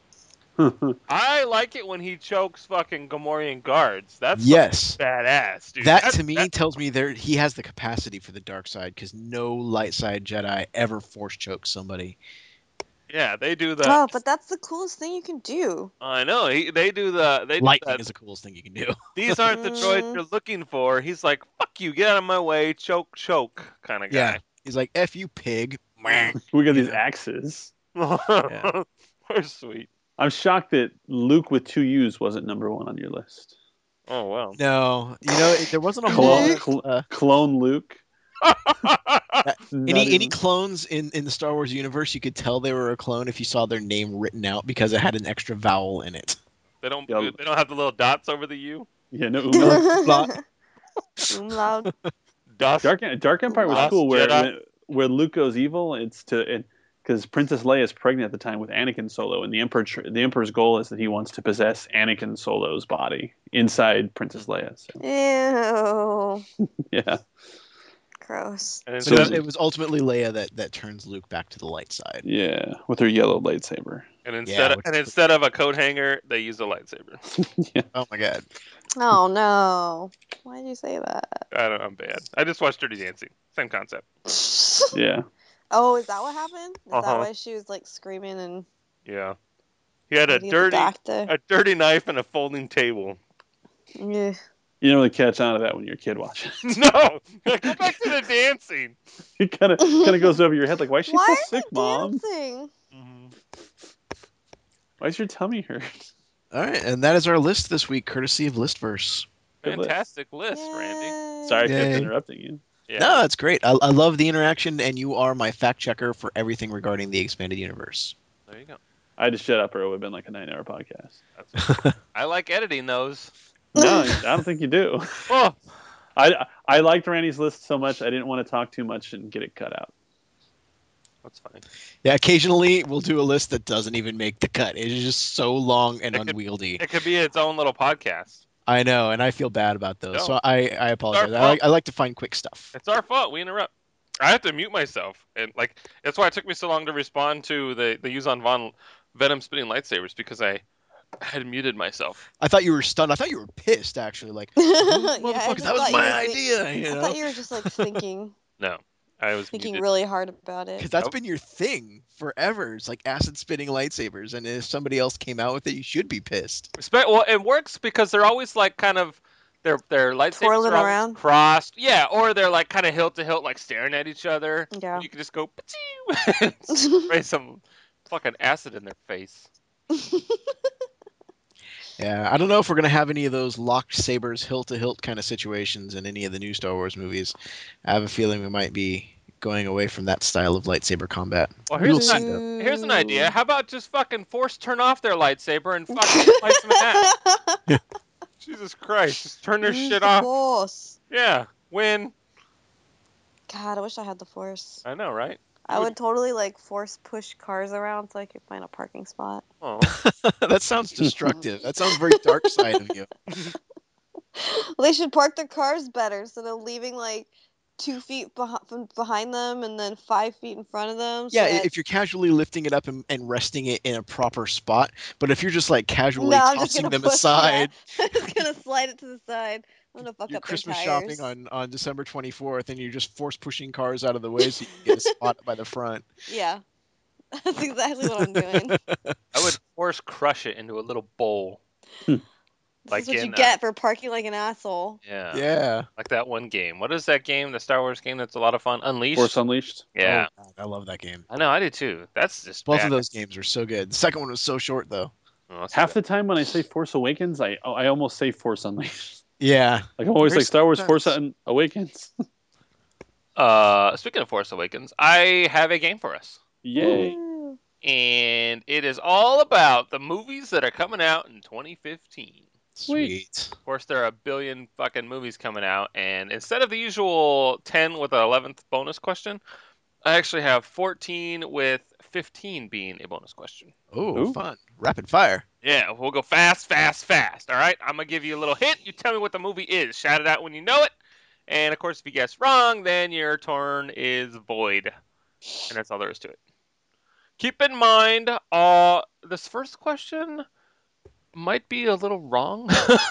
Speaker 2: I like it when he chokes fucking Gamorrean guards. That's
Speaker 4: Yes.
Speaker 2: badass, dude.
Speaker 4: That
Speaker 2: That's-
Speaker 4: to me
Speaker 2: that-
Speaker 4: tells me there he has the capacity for the dark side because no light side Jedi ever force chokes somebody.
Speaker 2: yeah, they do the.
Speaker 3: Oh, but that's the coolest thing you can do.
Speaker 2: I know. He, they do the. They do
Speaker 4: Lightning
Speaker 2: that.
Speaker 4: is the coolest thing you can do.
Speaker 2: These aren't the droids
Speaker 3: Mm.
Speaker 2: you're looking for. He's like, fuck you, get out of my way, choke, choke, kind of
Speaker 4: Yeah.
Speaker 2: guy.
Speaker 4: He's like, F you pig.
Speaker 1: We got
Speaker 4: You
Speaker 1: these
Speaker 4: know.
Speaker 1: axes.
Speaker 2: We're sweet.
Speaker 1: I'm shocked that Luke with two U's wasn't number one on your list.
Speaker 2: Oh wow.
Speaker 4: No, you know it, there wasn't a whole
Speaker 1: Clone,
Speaker 4: lot of,
Speaker 1: cl-
Speaker 4: uh,
Speaker 1: clone Luke. Not
Speaker 4: any any
Speaker 1: even-
Speaker 4: clones in, in the Star Wars universe. You could tell they were a clone if you saw their name written out because it had an extra vowel in it.
Speaker 2: they don't.
Speaker 1: Yeah.
Speaker 2: They don't have the little dots over the U.
Speaker 1: Yeah, no. Umlaut.
Speaker 4: Umlaut.
Speaker 3: Umlaut.
Speaker 2: Dust.
Speaker 1: Dark Dark Empire was
Speaker 2: Last
Speaker 1: cool where
Speaker 2: Jedi.
Speaker 1: when, where Luke goes evil. It's to because Princess Leia is pregnant at the time with Anakin Solo, and the Emperor tr- the Emperor's goal is that he wants to possess Anakin Solo's body inside Princess Leia. So
Speaker 3: Ew.
Speaker 1: yeah,
Speaker 3: Gross.
Speaker 2: And
Speaker 4: So
Speaker 2: instead,
Speaker 4: it was ultimately Leia that, that turns Luke back to the light side.
Speaker 1: yeah, with her yellow lightsaber.
Speaker 2: and instead,
Speaker 4: Yeah,
Speaker 2: of, and instead of a coat hanger, they use a lightsaber.
Speaker 1: yeah,
Speaker 4: Oh my god.
Speaker 3: Oh no. Why'd you say that?
Speaker 2: I don't. I'm bad. I just watched Dirty Dancing. Same concept.
Speaker 1: yeah.
Speaker 3: Oh, is that what happened? Is
Speaker 2: Uh-huh.
Speaker 3: that why she was like screaming and
Speaker 2: Yeah. He had a
Speaker 3: ready to get the
Speaker 2: dirty,
Speaker 3: doctor?
Speaker 2: a dirty knife and a folding table.
Speaker 3: Yeah.
Speaker 1: You don't really catch on to that when you're a kid watching.
Speaker 2: No, go back to the dancing.
Speaker 1: It kind of kind of goes over your head like, why is she
Speaker 3: Why
Speaker 1: so
Speaker 3: is
Speaker 1: sick,
Speaker 3: it
Speaker 1: Mom?
Speaker 3: dancing?
Speaker 1: Why is your tummy hurt?
Speaker 4: All right, and that is our list this week, courtesy of Listverse.
Speaker 1: Good list.
Speaker 2: Fantastic list, Randy.
Speaker 3: Yay.
Speaker 1: Sorry, I kept
Speaker 4: Yay.
Speaker 1: interrupting you.
Speaker 2: Yeah.
Speaker 4: No, that's great. I, I love the interaction, and you are my fact checker for everything regarding the expanded universe.
Speaker 2: There you go.
Speaker 1: I had to shut up, or it would have been like a nine-hour podcast.
Speaker 2: That's I like editing those.
Speaker 1: No, I don't think you do.
Speaker 2: Oh,
Speaker 1: I I liked Randy's list so much, I didn't want to talk too much and get it cut out.
Speaker 2: that's funny.
Speaker 4: Yeah, occasionally we'll do a list that doesn't even make the cut. It is just so long and
Speaker 2: It could-
Speaker 4: unwieldy.
Speaker 2: It could be its own little podcast.
Speaker 4: I know, and I feel bad about those.
Speaker 2: No.
Speaker 4: So I, I apologize. I
Speaker 2: fault.
Speaker 4: like, I like to find quick stuff.
Speaker 2: It's our fault. We interrupt. I have to mute myself, and like that's why it took me so long to respond to the the use on Von Venom spitting lightsabers because I had muted myself.
Speaker 4: I thought you were stunned. I thought you were pissed, actually. Like,
Speaker 3: Yeah, I
Speaker 4: motherfucker,
Speaker 3: just
Speaker 4: that was
Speaker 3: thought you
Speaker 4: my
Speaker 3: were think-
Speaker 4: idea. You
Speaker 3: I
Speaker 4: know,
Speaker 3: thought you were just like thinking,
Speaker 2: No, I was
Speaker 3: thinking
Speaker 2: muted.
Speaker 3: really hard about it.
Speaker 4: because that's
Speaker 2: Nope.
Speaker 4: been your thing forever. It's like acid spitting lightsabers, and if somebody else came out with it, you should be pissed.
Speaker 2: Spe- well, it works because they're always like kind of their their lightsabers
Speaker 3: Twirling
Speaker 2: are always
Speaker 3: around?
Speaker 2: crossed. Yeah, or they're like kind of hilt to hilt, like staring at each other.
Speaker 3: Yeah.
Speaker 2: You can just go "Pachoo," and spray some fucking acid in their face.
Speaker 4: Yeah, I don't know if we're gonna have any of those locked sabers, hilt to hilt kind of situations in any of the new Star Wars movies. I have a feeling we might be going away from that style of lightsaber combat.
Speaker 2: Well,
Speaker 4: We'll
Speaker 2: here's
Speaker 4: see,
Speaker 2: an,
Speaker 4: though.
Speaker 2: here's an idea. How about just fucking force turn off their lightsaber and fucking fight some ass? Jesus Christ, just turn their
Speaker 3: Use
Speaker 2: shit
Speaker 3: the
Speaker 2: off.
Speaker 3: Force.
Speaker 2: Yeah, win.
Speaker 3: God, I wish I had the force.
Speaker 2: I know, right?
Speaker 3: I would totally like force push cars around so I could find a parking spot.
Speaker 2: Oh,
Speaker 4: That sounds destructive. That sounds very dark side of you.
Speaker 3: Well, they should park their cars better instead of leaving like two feet beh- from behind them and then five feet in front of them. so
Speaker 4: Yeah,
Speaker 3: that-
Speaker 4: if you're casually lifting it up and, and resting it in a proper spot, but if you're just like casually
Speaker 3: No, I'm just
Speaker 4: tossing
Speaker 3: gonna
Speaker 4: them
Speaker 3: push,
Speaker 4: aside,
Speaker 3: I'm just gonna slide it to the side. I'm gonna fuck
Speaker 4: you're
Speaker 3: up their
Speaker 4: Christmas
Speaker 3: tires.
Speaker 4: shopping on, on December twenty-fourth, and you're just force pushing cars out of the way so you can get a spot by the front.
Speaker 3: Yeah, that's exactly what I'm doing.
Speaker 2: I would force crush it into a little bowl.
Speaker 3: This
Speaker 2: Like
Speaker 3: is what
Speaker 2: in,
Speaker 3: you
Speaker 2: uh,
Speaker 3: get for parking like an asshole.
Speaker 2: Yeah.
Speaker 4: Yeah.
Speaker 2: Like that one game. What is that game? The Star Wars game that's a lot of fun. Unleashed.
Speaker 1: Force Unleashed.
Speaker 2: Yeah.
Speaker 4: Oh, God, I love that game.
Speaker 2: I know. I do too. That's just
Speaker 4: Both
Speaker 2: bad.
Speaker 4: of those games are so good. The second one was so short, though.
Speaker 2: Oh, that's
Speaker 1: Half
Speaker 2: bad.
Speaker 1: the time when I say Force Awakens, I I almost say Force Unleashed.
Speaker 4: Yeah.
Speaker 1: Like I'm always
Speaker 4: Very
Speaker 1: like Star Wars Force
Speaker 4: sometimes.
Speaker 1: Un- Awakens.
Speaker 2: Uh, speaking of Force Awakens, I have a game for us,
Speaker 1: Yay!
Speaker 3: Woo.
Speaker 2: and it is all about the movies that are coming out in twenty fifteen.
Speaker 4: Sweet.
Speaker 2: Of course, there are a billion fucking movies coming out, and instead of the usual ten with an eleventh bonus question, I actually have fourteen with fifteen being a bonus question.
Speaker 4: Oh,
Speaker 1: Ooh.
Speaker 4: fun. Rapid fire.
Speaker 2: Yeah, we'll go fast, fast, fast. All right, I'm gonna give you a little hint. You tell me what the movie is. Shout it out when you know it. And of course, if you guess wrong, then your turn is void, and that's all there is to it. Keep in mind, uh, this first question might be a little wrong.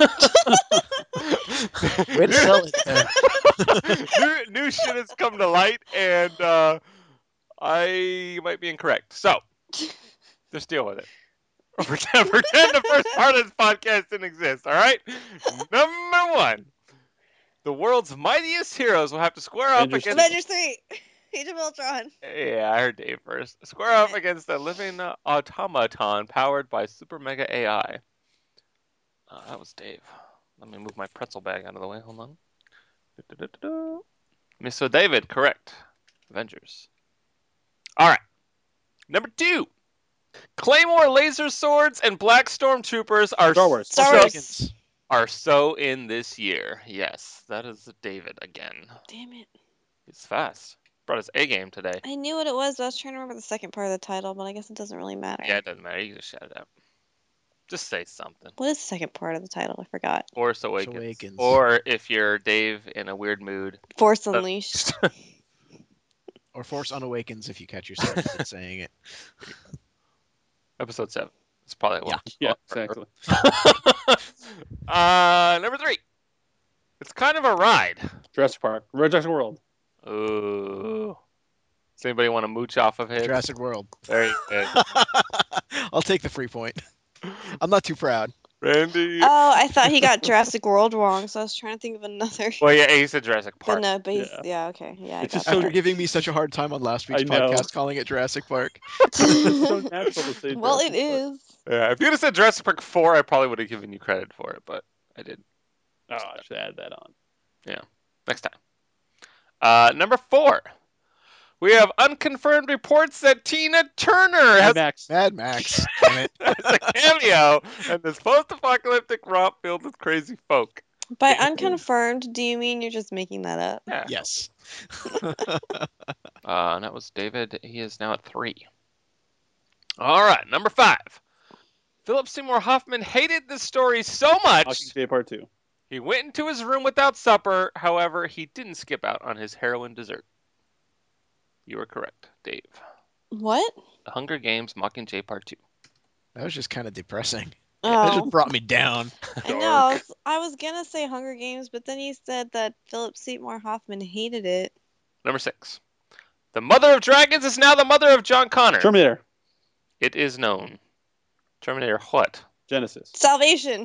Speaker 4: Way to sell it there.
Speaker 2: new, new shit has come to light, and uh, I might be incorrect. So, just deal with it. Pretend, pretend the first part of this podcast didn't exist, all right? Number one. The world's mightiest heroes will have to square up
Speaker 1: Avengers
Speaker 2: against...
Speaker 3: Avengers three. Age of Ultron.
Speaker 2: Yeah, I heard Dave first. Square up against a living automaton powered by super mega A I. Uh, that was Dave. Let me move my pretzel bag out of the way. Hold on. Du-du-du-du-du. Mister David, correct. Avengers. All right. Number two. Claymore laser swords and black stormtroopers are
Speaker 1: Star Wars.
Speaker 3: Star
Speaker 2: so,
Speaker 3: Wars.
Speaker 4: Seconds.
Speaker 2: are so in this year. Yes, that is David again.
Speaker 3: Damn it.
Speaker 2: He's fast. Brought his A game today.
Speaker 3: I knew what it was, but I was trying to remember the second part of the title, but I guess it doesn't really matter.
Speaker 2: Yeah, it doesn't matter. You can just shout it out. Just say something.
Speaker 3: What is the second part of the title? I forgot.
Speaker 2: Force Awakens.
Speaker 4: Awakens.
Speaker 2: Or if you're Dave in a weird mood.
Speaker 3: Force
Speaker 2: uh,
Speaker 3: Unleashed.
Speaker 4: Or Force Unawakens if you catch yourself saying it.
Speaker 2: Episode seven. It's probably what.
Speaker 1: Yeah, exactly.
Speaker 2: uh, number three. It's kind of a ride.
Speaker 1: Jurassic Park. Jurassic World.
Speaker 2: Ooh. Does anybody want to mooch off of his?
Speaker 4: Jurassic World.
Speaker 2: There you go.
Speaker 4: I'll take the free point. I'm not too proud.
Speaker 2: Randy.
Speaker 3: Oh, I thought he got Jurassic World wrong, so I was trying to think of another.
Speaker 2: Well, yeah, he said Jurassic
Speaker 3: But
Speaker 2: Park.
Speaker 3: no, but he's,
Speaker 1: Yeah.
Speaker 3: yeah. okay. Yeah, I
Speaker 1: It's
Speaker 3: got
Speaker 1: just
Speaker 3: that.
Speaker 1: so-
Speaker 4: After giving me such a hard time on last week's
Speaker 1: I know.
Speaker 4: podcast calling it Jurassic Park.
Speaker 1: It's so natural to say
Speaker 3: Well, it
Speaker 1: Jurassic Park.
Speaker 3: is.
Speaker 2: Yeah, if you'd have said Jurassic Park four, I probably would have given you credit for it, but I didn't.
Speaker 1: Oh, I should add that on.
Speaker 2: Next time. Uh, number four. We have unconfirmed reports that Tina Turner
Speaker 1: Mad
Speaker 2: has,
Speaker 1: Max.
Speaker 4: Mad Max. Damn it.
Speaker 2: has a cameo in this post-apocalyptic romp filled with crazy folk.
Speaker 3: By unconfirmed, do you mean you're just making that up?
Speaker 2: Yeah.
Speaker 4: Yes.
Speaker 2: Uh, and that was David. He is now at three. All right, number five. Philip Seymour Hoffman hated this story so much,
Speaker 1: Mockingjay Part two.
Speaker 2: he went into his room without supper. However, he didn't skip out on his heroin dessert. You were correct, Dave.
Speaker 3: What?
Speaker 2: The Hunger Games Mockingjay Part two.
Speaker 4: That was just kind of depressing. That
Speaker 3: Oh,
Speaker 4: just brought me down.
Speaker 3: I know. I was, I was gonna say Hunger Games, but then you said that Philip Seymour Hoffman hated it.
Speaker 2: Number six. The Mother of Dragons is now the mother of John Connor.
Speaker 1: Terminator.
Speaker 2: It is known. Terminator what?
Speaker 1: Genesis.
Speaker 3: Salvation.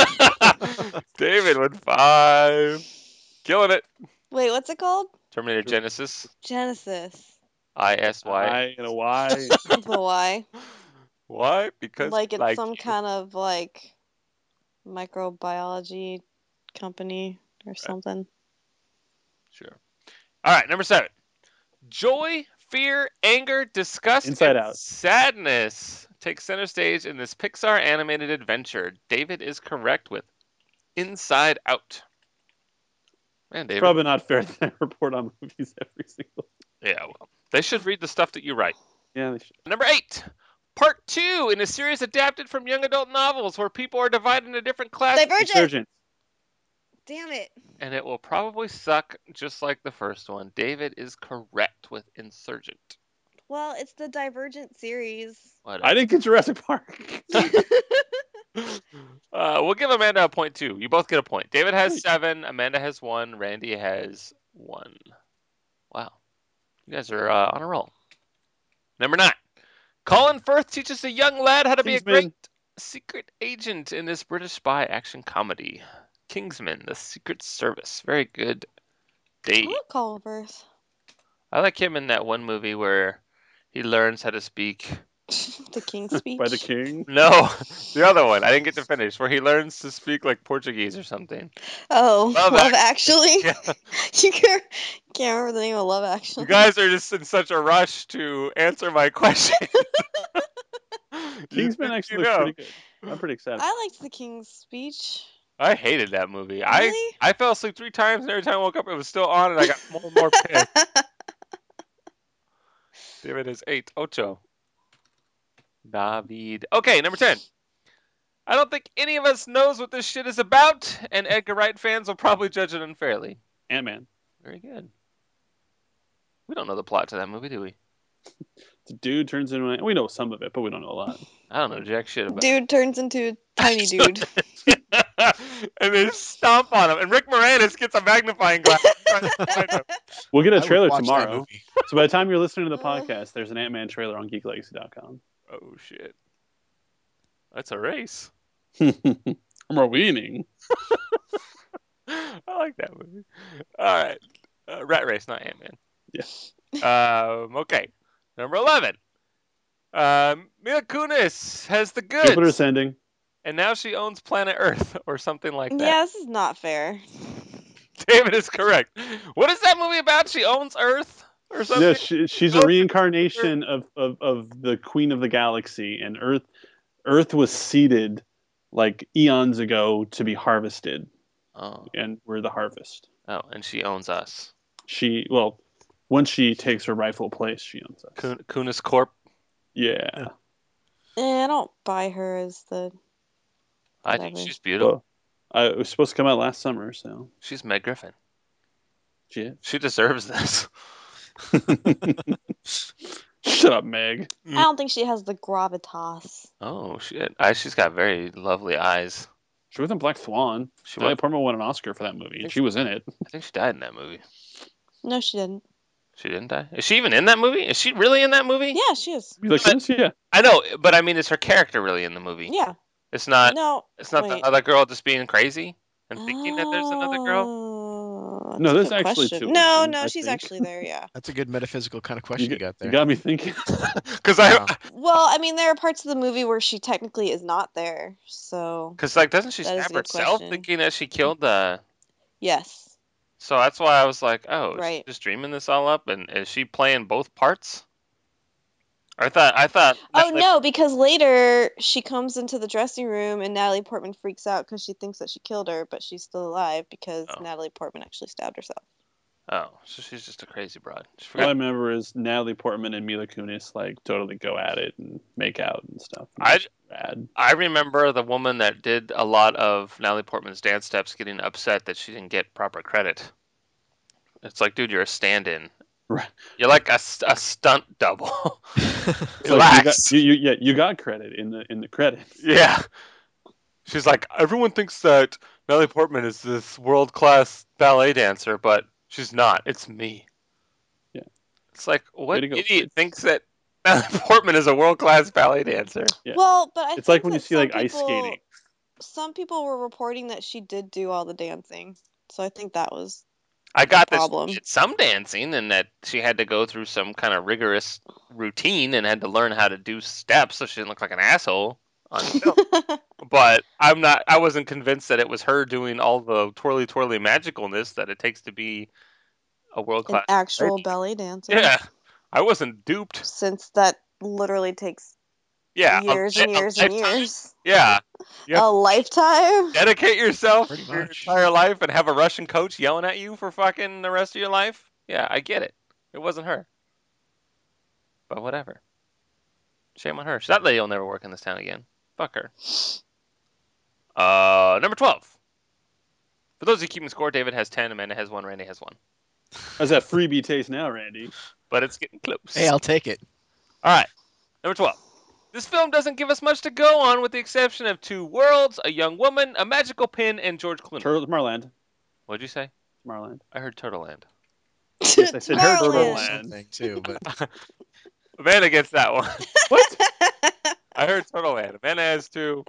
Speaker 2: David with five. Killing it.
Speaker 3: Wait, what's it called?
Speaker 2: Terminator Genesis.
Speaker 3: Genesis.
Speaker 2: I S Y.
Speaker 1: I and a Y.
Speaker 3: With a Y.
Speaker 2: Why? Because
Speaker 3: Like it's
Speaker 2: like
Speaker 3: some
Speaker 2: you.
Speaker 3: kind of like microbiology company or something.
Speaker 2: Sure. All right, number seven. Joy, fear, anger, disgust,
Speaker 1: Inside
Speaker 2: and
Speaker 1: Out.
Speaker 2: sadness take center stage in this Pixar animated adventure. David is correct with Inside Out. Man, David.
Speaker 1: Probably not fair that I report on movies every single.
Speaker 2: Yeah, well, they should read the stuff that you write.
Speaker 1: Yeah, they should.
Speaker 2: Number eight. Part two in a series adapted from young adult novels where people are divided into different classes.
Speaker 3: Divergent.
Speaker 1: Insurgent.
Speaker 3: Damn it.
Speaker 2: And it will probably suck just like the first one. David is correct with Insurgent.
Speaker 3: Well, it's the Divergent series.
Speaker 2: What
Speaker 1: I didn't get Jurassic Park.
Speaker 2: uh, we'll give Amanda a point too. You both get a point. David has seven. Amanda has one. Randy has one. Wow. You guys are uh, on a roll. Number nine. Colin Firth teaches a young lad how to be a
Speaker 1: Kingsman.
Speaker 2: great secret agent in this British spy action comedy. Kingsman, The Secret Service. Very good.
Speaker 3: I
Speaker 2: Dave.
Speaker 3: love Colin Firth.
Speaker 2: I like him in that one movie where he learns how to speak.
Speaker 3: The King's Speech.
Speaker 1: By the King.
Speaker 2: No, the other one. I didn't get to finish. Where he learns to speak like Portuguese or something.
Speaker 3: Oh,
Speaker 2: Love
Speaker 3: Love,
Speaker 2: Act-
Speaker 3: Actually.
Speaker 2: Yeah.
Speaker 3: You can't, can't remember the name of Love Actually.
Speaker 2: You guys are just in such a rush to answer my question. You
Speaker 1: Kingsman
Speaker 2: think
Speaker 1: actually
Speaker 2: you
Speaker 1: looks
Speaker 2: know.
Speaker 1: pretty good. I'm pretty excited.
Speaker 3: I liked the King's Speech.
Speaker 2: I hated that movie.
Speaker 3: Really?
Speaker 2: I I fell asleep three times, and every time I woke up, it was still on, and I got more and more pissed. David is eight. Ocho. David. Okay, number ten. I don't think any of us knows what this shit is about, and Edgar Wright fans will probably judge it unfairly.
Speaker 1: Ant-Man.
Speaker 2: Very good. We don't know the plot to that movie, do we?
Speaker 1: The dude turns into an, we know some of it, but we don't know a lot.
Speaker 2: I don't know jack shit about
Speaker 3: Dude turns into a tiny dude.
Speaker 2: it. And they stomp on him. And Rick Moranis gets a magnifying glass.
Speaker 1: We'll get
Speaker 4: I
Speaker 1: a
Speaker 4: would
Speaker 1: trailer
Speaker 4: watch that
Speaker 1: tomorrow.
Speaker 4: movie.
Speaker 1: So by the time you're listening to the
Speaker 3: Uh.
Speaker 1: podcast, there's an Ant-Man trailer on geek legacy dot com.
Speaker 2: Oh, shit. That's a race.
Speaker 1: We're winning.
Speaker 2: I like that movie. All right. Uh, Rat Race, not Ant-Man.
Speaker 1: Yes.
Speaker 2: Um, okay. Number eleven. Um, Mila Kunis has the goods.
Speaker 1: Jupiter Ascending.
Speaker 2: And now she owns planet Earth or something like that.
Speaker 3: Yeah, this is not fair.
Speaker 2: David is correct. What is that movie about? She owns Earth or something?
Speaker 1: No, she, she's a reincarnation of, of, of the Queen of the Galaxy, and Earth Earth was seeded like eons ago to be harvested,
Speaker 2: Oh.
Speaker 1: and we're the harvest.
Speaker 2: Oh, and she owns us.
Speaker 1: She well, once she takes her rightful place, she owns us.
Speaker 2: Kun- Kunis Corp.
Speaker 1: Yeah.
Speaker 3: Eh, I don't buy her as the.
Speaker 2: I think
Speaker 3: Whatever.
Speaker 2: she's beautiful.
Speaker 1: Well, I, it was supposed to come out last summer, so
Speaker 2: She's Meg Griffin.
Speaker 1: shit.
Speaker 2: She deserves this.
Speaker 1: Shut up, Meg.
Speaker 3: I don't think she has the gravitas.
Speaker 2: Oh shit! I, she's got very lovely eyes.
Speaker 1: She was in Black Swan.
Speaker 2: She
Speaker 1: Natalie
Speaker 2: was,
Speaker 1: Portman won an Oscar for that movie, and she was in it.
Speaker 2: I think she died in that movie.
Speaker 3: No, she didn't.
Speaker 2: She didn't die. Is she even in that movie? Is she really in that movie?
Speaker 3: Yeah, she is.
Speaker 1: You like this? Yeah.
Speaker 2: I know, but I mean, is her character really in the movie?
Speaker 3: Yeah.
Speaker 2: It's not.
Speaker 3: No.
Speaker 2: It's not
Speaker 3: wait.
Speaker 2: the other girl just being crazy and thinking that there's another girl.
Speaker 3: Oh,
Speaker 1: No,
Speaker 3: that's a
Speaker 1: there's
Speaker 3: good
Speaker 1: actually
Speaker 3: question.
Speaker 1: two of
Speaker 3: No,
Speaker 1: them,
Speaker 3: no,
Speaker 1: I
Speaker 3: she's
Speaker 1: think.
Speaker 3: actually there. Yeah.
Speaker 4: That's a good metaphysical kind of question you,
Speaker 1: You,
Speaker 4: got there.
Speaker 1: you got me thinking.
Speaker 2: Because I,
Speaker 4: Wow.
Speaker 3: Well, I mean, there are parts of the movie where she technically is not there. So
Speaker 2: because like, doesn't she
Speaker 3: That is a
Speaker 2: stab
Speaker 3: good
Speaker 2: herself
Speaker 3: question.
Speaker 2: thinking that she killed the?
Speaker 3: yes.
Speaker 2: So that's why I was like, oh, is she
Speaker 3: Right.
Speaker 2: just dreaming this all up, and is she playing both parts? I thought. I thought.
Speaker 3: Oh
Speaker 2: Natalie-
Speaker 3: no, because later she comes into the dressing room and Natalie Portman freaks out because she thinks that she killed her, but she's still alive because
Speaker 2: Oh.
Speaker 3: Natalie Portman actually stabbed herself.
Speaker 2: Oh, so she's just a crazy broad. She
Speaker 1: All I
Speaker 2: forgot.
Speaker 1: remember is Natalie Portman and Mila Kunis like totally go at it and make out and stuff.
Speaker 2: I-
Speaker 1: It's bad.
Speaker 2: I remember the woman that did a lot of Natalie Portman's dance steps getting upset that she didn't get proper credit. It's like, dude, you're a stand-in.
Speaker 1: Right.
Speaker 2: You're like a, st- a stunt double.
Speaker 1: It's like you,
Speaker 2: Relax.
Speaker 1: got, you, you, yeah, you got credit in the in the credits.
Speaker 2: Yeah. She's like, everyone thinks that Natalie Portman is this world-class ballet dancer, but she's not. It's me.
Speaker 1: Yeah.
Speaker 2: It's like, what
Speaker 1: Way to go,
Speaker 2: idiot
Speaker 1: kids.
Speaker 2: thinks that Natalie Portman is a world-class ballet dancer?
Speaker 1: Yeah.
Speaker 3: Well, but I
Speaker 1: It's
Speaker 3: think
Speaker 1: like when you
Speaker 3: that
Speaker 1: see
Speaker 3: some
Speaker 1: like ice
Speaker 3: people-
Speaker 1: skating.
Speaker 3: Some people were reporting that she did do all the dancing, so I think that was
Speaker 2: I got this
Speaker 3: problem.
Speaker 2: she did some dancing and that she had to go through some kind of rigorous routine and had to learn how to do steps so she didn't look like an asshole on film. But I'm not I wasn't convinced that it was her doing all the twirly twirly magicalness that it takes to be a world
Speaker 3: an
Speaker 2: class.
Speaker 3: actual ballet dancer.
Speaker 2: Yeah. I wasn't duped.
Speaker 3: Since that literally takes
Speaker 2: Yeah. a-
Speaker 3: years and
Speaker 2: a
Speaker 3: years and
Speaker 2: lifetime.
Speaker 3: years.
Speaker 2: Yeah. You have
Speaker 3: A lifetime?
Speaker 2: dedicate yourself
Speaker 4: Pretty
Speaker 2: your
Speaker 4: much.
Speaker 2: entire life and have a Russian coach yelling at you for fucking the rest of your life? Yeah, I get it. It wasn't her. But whatever. Shame on her. That lady will never work in this town again. Fuck her. Uh, number twelve. For those of you keeping score, David has ten, Amanda has one, Randy has one.
Speaker 1: How's that freebie taste now, Randy?
Speaker 2: But it's getting close.
Speaker 4: Hey, I'll take it.
Speaker 2: All right. Number twelve. This film doesn't give us much to go on with the exception of two worlds, a young woman, a magical pin, and George Clooney.
Speaker 1: Tur- Tomorrowland.
Speaker 2: What'd you say?
Speaker 1: Tomorrowland.
Speaker 2: I heard Turtleland.
Speaker 1: Yes, I said her
Speaker 3: Tomorrowland.
Speaker 1: Turtleland.
Speaker 4: Something too, but
Speaker 2: Amanda gets that one.
Speaker 1: What?
Speaker 2: I heard Turtleland. Amanda has two.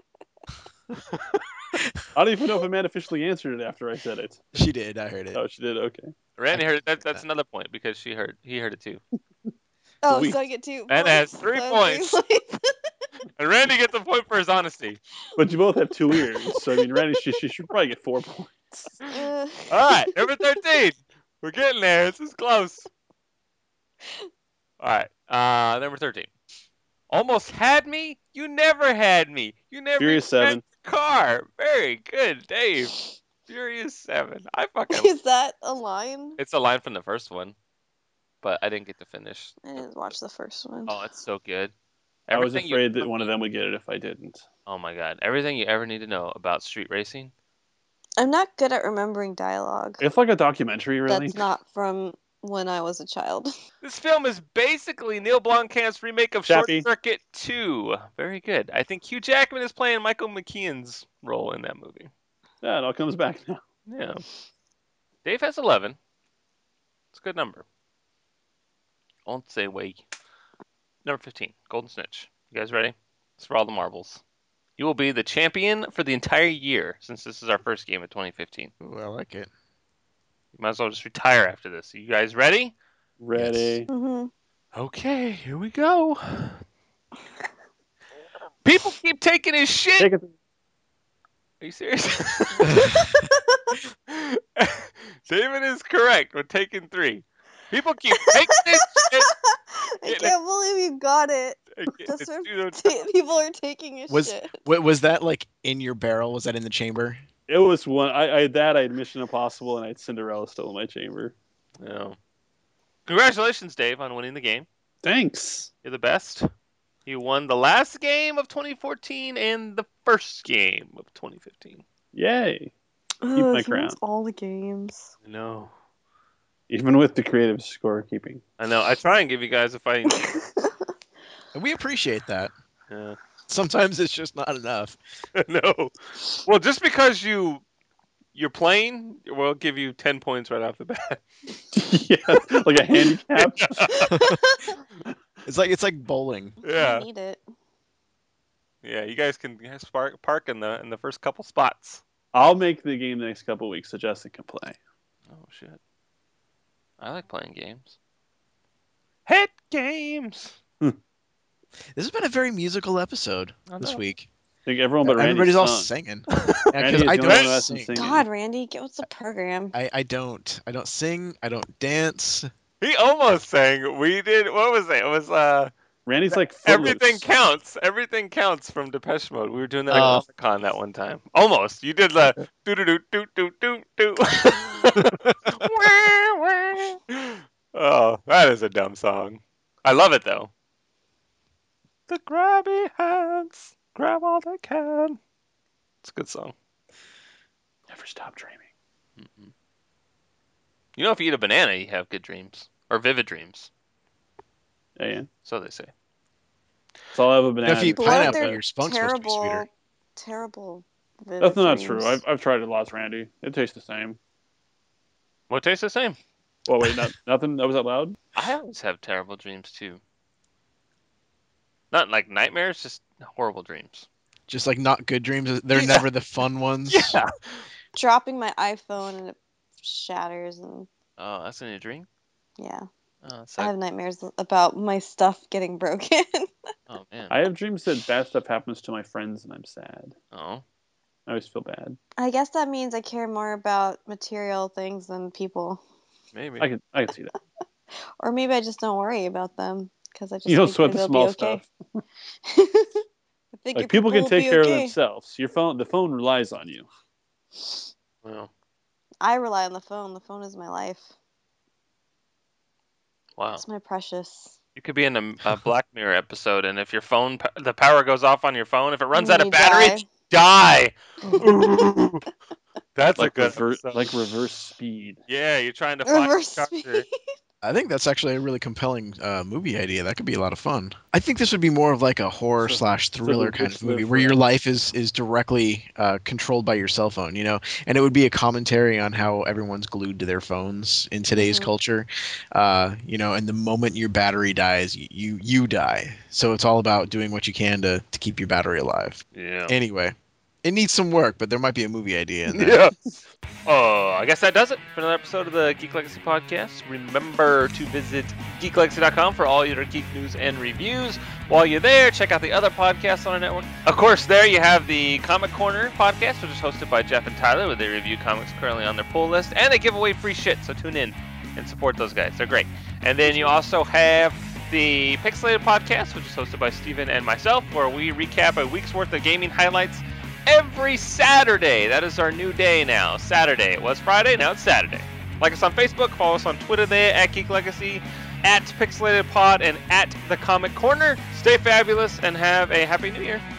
Speaker 1: I don't even know if Amanda officially answered it after I said it.
Speaker 4: she did. I heard it.
Speaker 1: Oh, she did. Okay.
Speaker 2: Randy heard it. That, that's another point because she heard. He heard it too.
Speaker 3: Oh,
Speaker 1: Sweet.
Speaker 3: so I get two.
Speaker 2: And has
Speaker 3: points.
Speaker 2: three
Speaker 3: So
Speaker 2: points.
Speaker 3: three
Speaker 2: And Randy gets a point for his honesty.
Speaker 1: But you both have two ears, so I mean, Randy, she, she should probably get four points.
Speaker 3: Uh,
Speaker 2: All right, number thirteen. We're getting there. This is close. All right, uh, number thirteen. Almost had me. You never had me. You never
Speaker 1: Furious
Speaker 2: even
Speaker 1: Seven.
Speaker 2: had a car. Very good, Dave. Furious Seven. I fucking.
Speaker 3: Is that a line?
Speaker 2: It's a line from the first one, but I didn't get to finish.
Speaker 3: I didn't watch the first one.
Speaker 2: Oh, it's so good.
Speaker 1: I was
Speaker 2: Everything you-
Speaker 1: afraid that one of them would get it if I didn't.
Speaker 2: Oh my god! Everything you ever need to know about street racing.
Speaker 3: I'm not good at remembering dialogue.
Speaker 1: It's like a documentary, really.
Speaker 3: That's not from when I was a child.
Speaker 2: This film is basically Neil Blomkamp's remake of
Speaker 1: Chappie.
Speaker 2: Short Circuit two. Very good. I think Hugh Jackman is playing Michael McKean's role in that movie.
Speaker 1: Yeah, it all comes back now.
Speaker 2: Yeah. Dave has eleven. It's a good number. I won't say way. Number fifteen, Golden Snitch. You guys ready? It's for all the marbles. You will be the champion for the entire year, since this is our first game of twenty fifteen.
Speaker 4: Ooh, I like it.
Speaker 2: You might as well just retire after this. You guys ready?
Speaker 1: Ready.
Speaker 3: hmm
Speaker 2: Okay, here we go. People keep taking his shit.
Speaker 1: Take it.
Speaker 2: Are you serious? David is correct. We're taking three. People keep taking his shit.
Speaker 3: I
Speaker 2: Yeah,
Speaker 3: can't believe you got it.
Speaker 2: It's
Speaker 3: Just from
Speaker 2: two to
Speaker 3: ta- people are taking his
Speaker 4: Was
Speaker 3: shit.
Speaker 4: wa- was that like in your barrel? Was that in the chamber?
Speaker 1: It was one. I, I had that. I had Mission Impossible, and I had Cinderella still in my chamber.
Speaker 2: No. Congratulations, Dave, on winning the game.
Speaker 1: Thanks.
Speaker 2: You're the best. You won the last game of twenty fourteen and the first game of twenty fifteen.
Speaker 1: Yay.
Speaker 3: Ugh,
Speaker 1: my
Speaker 3: he wins
Speaker 1: crown.
Speaker 3: all the games.
Speaker 2: I know.
Speaker 1: Even with the creative scorekeeping.
Speaker 2: I know. I try and give you guys a fighting chance.
Speaker 4: And we appreciate that.
Speaker 2: Yeah.
Speaker 4: Sometimes it's just not enough.
Speaker 2: No. Well, just because you you're playing, we'll give you ten points right off the bat.
Speaker 1: Yeah, like a handicap.
Speaker 4: It's like it's like bowling.
Speaker 3: I
Speaker 2: Yeah.
Speaker 3: need it.
Speaker 2: Yeah. You guys can park park in the in the first couple spots.
Speaker 1: I'll make the game the next couple weeks so Justin can play.
Speaker 2: Oh shit. I like playing games. Hit games.
Speaker 4: This has been a very musical episode
Speaker 2: I
Speaker 4: this
Speaker 2: know.
Speaker 4: week.
Speaker 1: I think everyone but Randy
Speaker 4: Everybody's all
Speaker 1: sung.
Speaker 4: singing.
Speaker 1: Randy
Speaker 4: Yeah,
Speaker 1: is
Speaker 4: because I
Speaker 1: the only one who
Speaker 4: don't
Speaker 1: hasn't
Speaker 4: sing.
Speaker 1: sing.
Speaker 3: God, Randy, get with the program.
Speaker 4: I, I don't. I don't sing. I don't dance.
Speaker 2: He almost sang. We did. What was it? It was uh.
Speaker 1: Randy's like
Speaker 2: Everything
Speaker 1: Footloose.
Speaker 2: counts. Everything counts from Depeche Mode. We were doing that
Speaker 4: Oh.
Speaker 2: at Comic-Con that one time. Almost. You did the do do do do do do do. Oh, that is a dumb song. I love it though. The grabby hands grab all they can. It's a good song.
Speaker 1: Never stop dreaming.
Speaker 2: Mm-hmm. You know, if you eat a banana, you have good dreams or vivid dreams.
Speaker 1: Yeah, yeah.
Speaker 2: So they say.
Speaker 1: So I'll have a banana.
Speaker 4: if you eat
Speaker 3: What if
Speaker 4: pineapple,
Speaker 3: they're
Speaker 4: your spunk's supposed to be sweeter.
Speaker 3: terrible, terrible. vivid
Speaker 1: That's not
Speaker 3: dreams?
Speaker 1: true. I've, I've tried it lots, Randy. It tastes the same.
Speaker 2: What tastes the same?
Speaker 1: Oh, wait, not, nothing? That was that loud?
Speaker 2: I always have terrible dreams too. Not like nightmares, just horrible dreams.
Speaker 4: Just like not good dreams. They're
Speaker 2: Yeah.
Speaker 4: never the fun ones.
Speaker 2: Yeah.
Speaker 3: Dropping my iPhone and it shatters, and
Speaker 2: Oh, that's in a dream?
Speaker 3: yeah,
Speaker 2: Oh, that's
Speaker 3: I
Speaker 2: like,
Speaker 3: have nightmares about my stuff getting broken.
Speaker 2: oh man.
Speaker 1: I have dreams that bad stuff happens to my friends and I'm sad.
Speaker 2: Oh.
Speaker 1: I always feel bad.
Speaker 3: I guess that means I care more about material things than people,
Speaker 2: Maybe.
Speaker 1: I can I can see that.
Speaker 3: or maybe I just don't worry about them because I just
Speaker 1: You don't
Speaker 3: figure
Speaker 1: sweat the
Speaker 3: they'll
Speaker 1: small
Speaker 3: be okay.
Speaker 1: stuff.
Speaker 3: I figure
Speaker 1: Like people can
Speaker 3: will
Speaker 1: take
Speaker 3: be
Speaker 1: care
Speaker 3: okay.
Speaker 1: of themselves. Your phone, the phone relies on you.
Speaker 2: Well,
Speaker 3: I rely on the phone. The phone is my life.
Speaker 2: wow.
Speaker 3: It's my precious.
Speaker 2: You could be in a, a Black Mirror episode, and if your phone, p- the power goes off on your phone, if it runs
Speaker 3: And
Speaker 2: out
Speaker 3: then
Speaker 2: of
Speaker 3: you
Speaker 2: battery, die. Ooh. That's
Speaker 1: Like
Speaker 2: a good
Speaker 1: reverse,
Speaker 2: episode.
Speaker 1: like reverse speed.
Speaker 2: Yeah, you're trying to find
Speaker 3: Reverse
Speaker 2: your
Speaker 3: speed.
Speaker 2: charger.
Speaker 4: I think that's actually a really compelling uh, movie idea. That could be a lot of fun. I think this would be more of like a horror
Speaker 1: So-
Speaker 4: slash
Speaker 1: so
Speaker 4: thriller
Speaker 1: the
Speaker 4: kind
Speaker 1: bitch
Speaker 4: of movie
Speaker 1: live
Speaker 4: where your
Speaker 1: forever.
Speaker 4: life is is directly uh, controlled by your cell phone, you know, and it would be a commentary on how everyone's glued to their phones in today's
Speaker 3: Mhm.
Speaker 4: culture, uh, you know, and the moment your battery dies, you, you you die. So it's all about doing what you can to to keep your battery alive.
Speaker 2: Yeah.
Speaker 4: Anyway, it needs some work, but there might be a movie idea in there.
Speaker 2: Yeah. Oh, I guess that does it for another episode of the Geek Legacy Podcast. Remember to visit geek legacy dot com for all your geek news and reviews. While you're there, check out the other podcasts on our network. Of course, there you have the Comic Corner podcast, which is hosted by Jeff and Tyler, where they review comics currently on their pull list, and they give away free shit, so tune in and support those guys. They're great. And then you also have the Pixelated podcast, which is hosted by Steven and myself, where we recap a week's worth of gaming highlights every Saturday. That is our new day now. Saturday. It was Friday, now it's Saturday. Like us on Facebook, follow us on Twitter there at Geek Legacy, at Pixelated Pod, and at The Comic Corner. Stay fabulous and have a Happy New Year.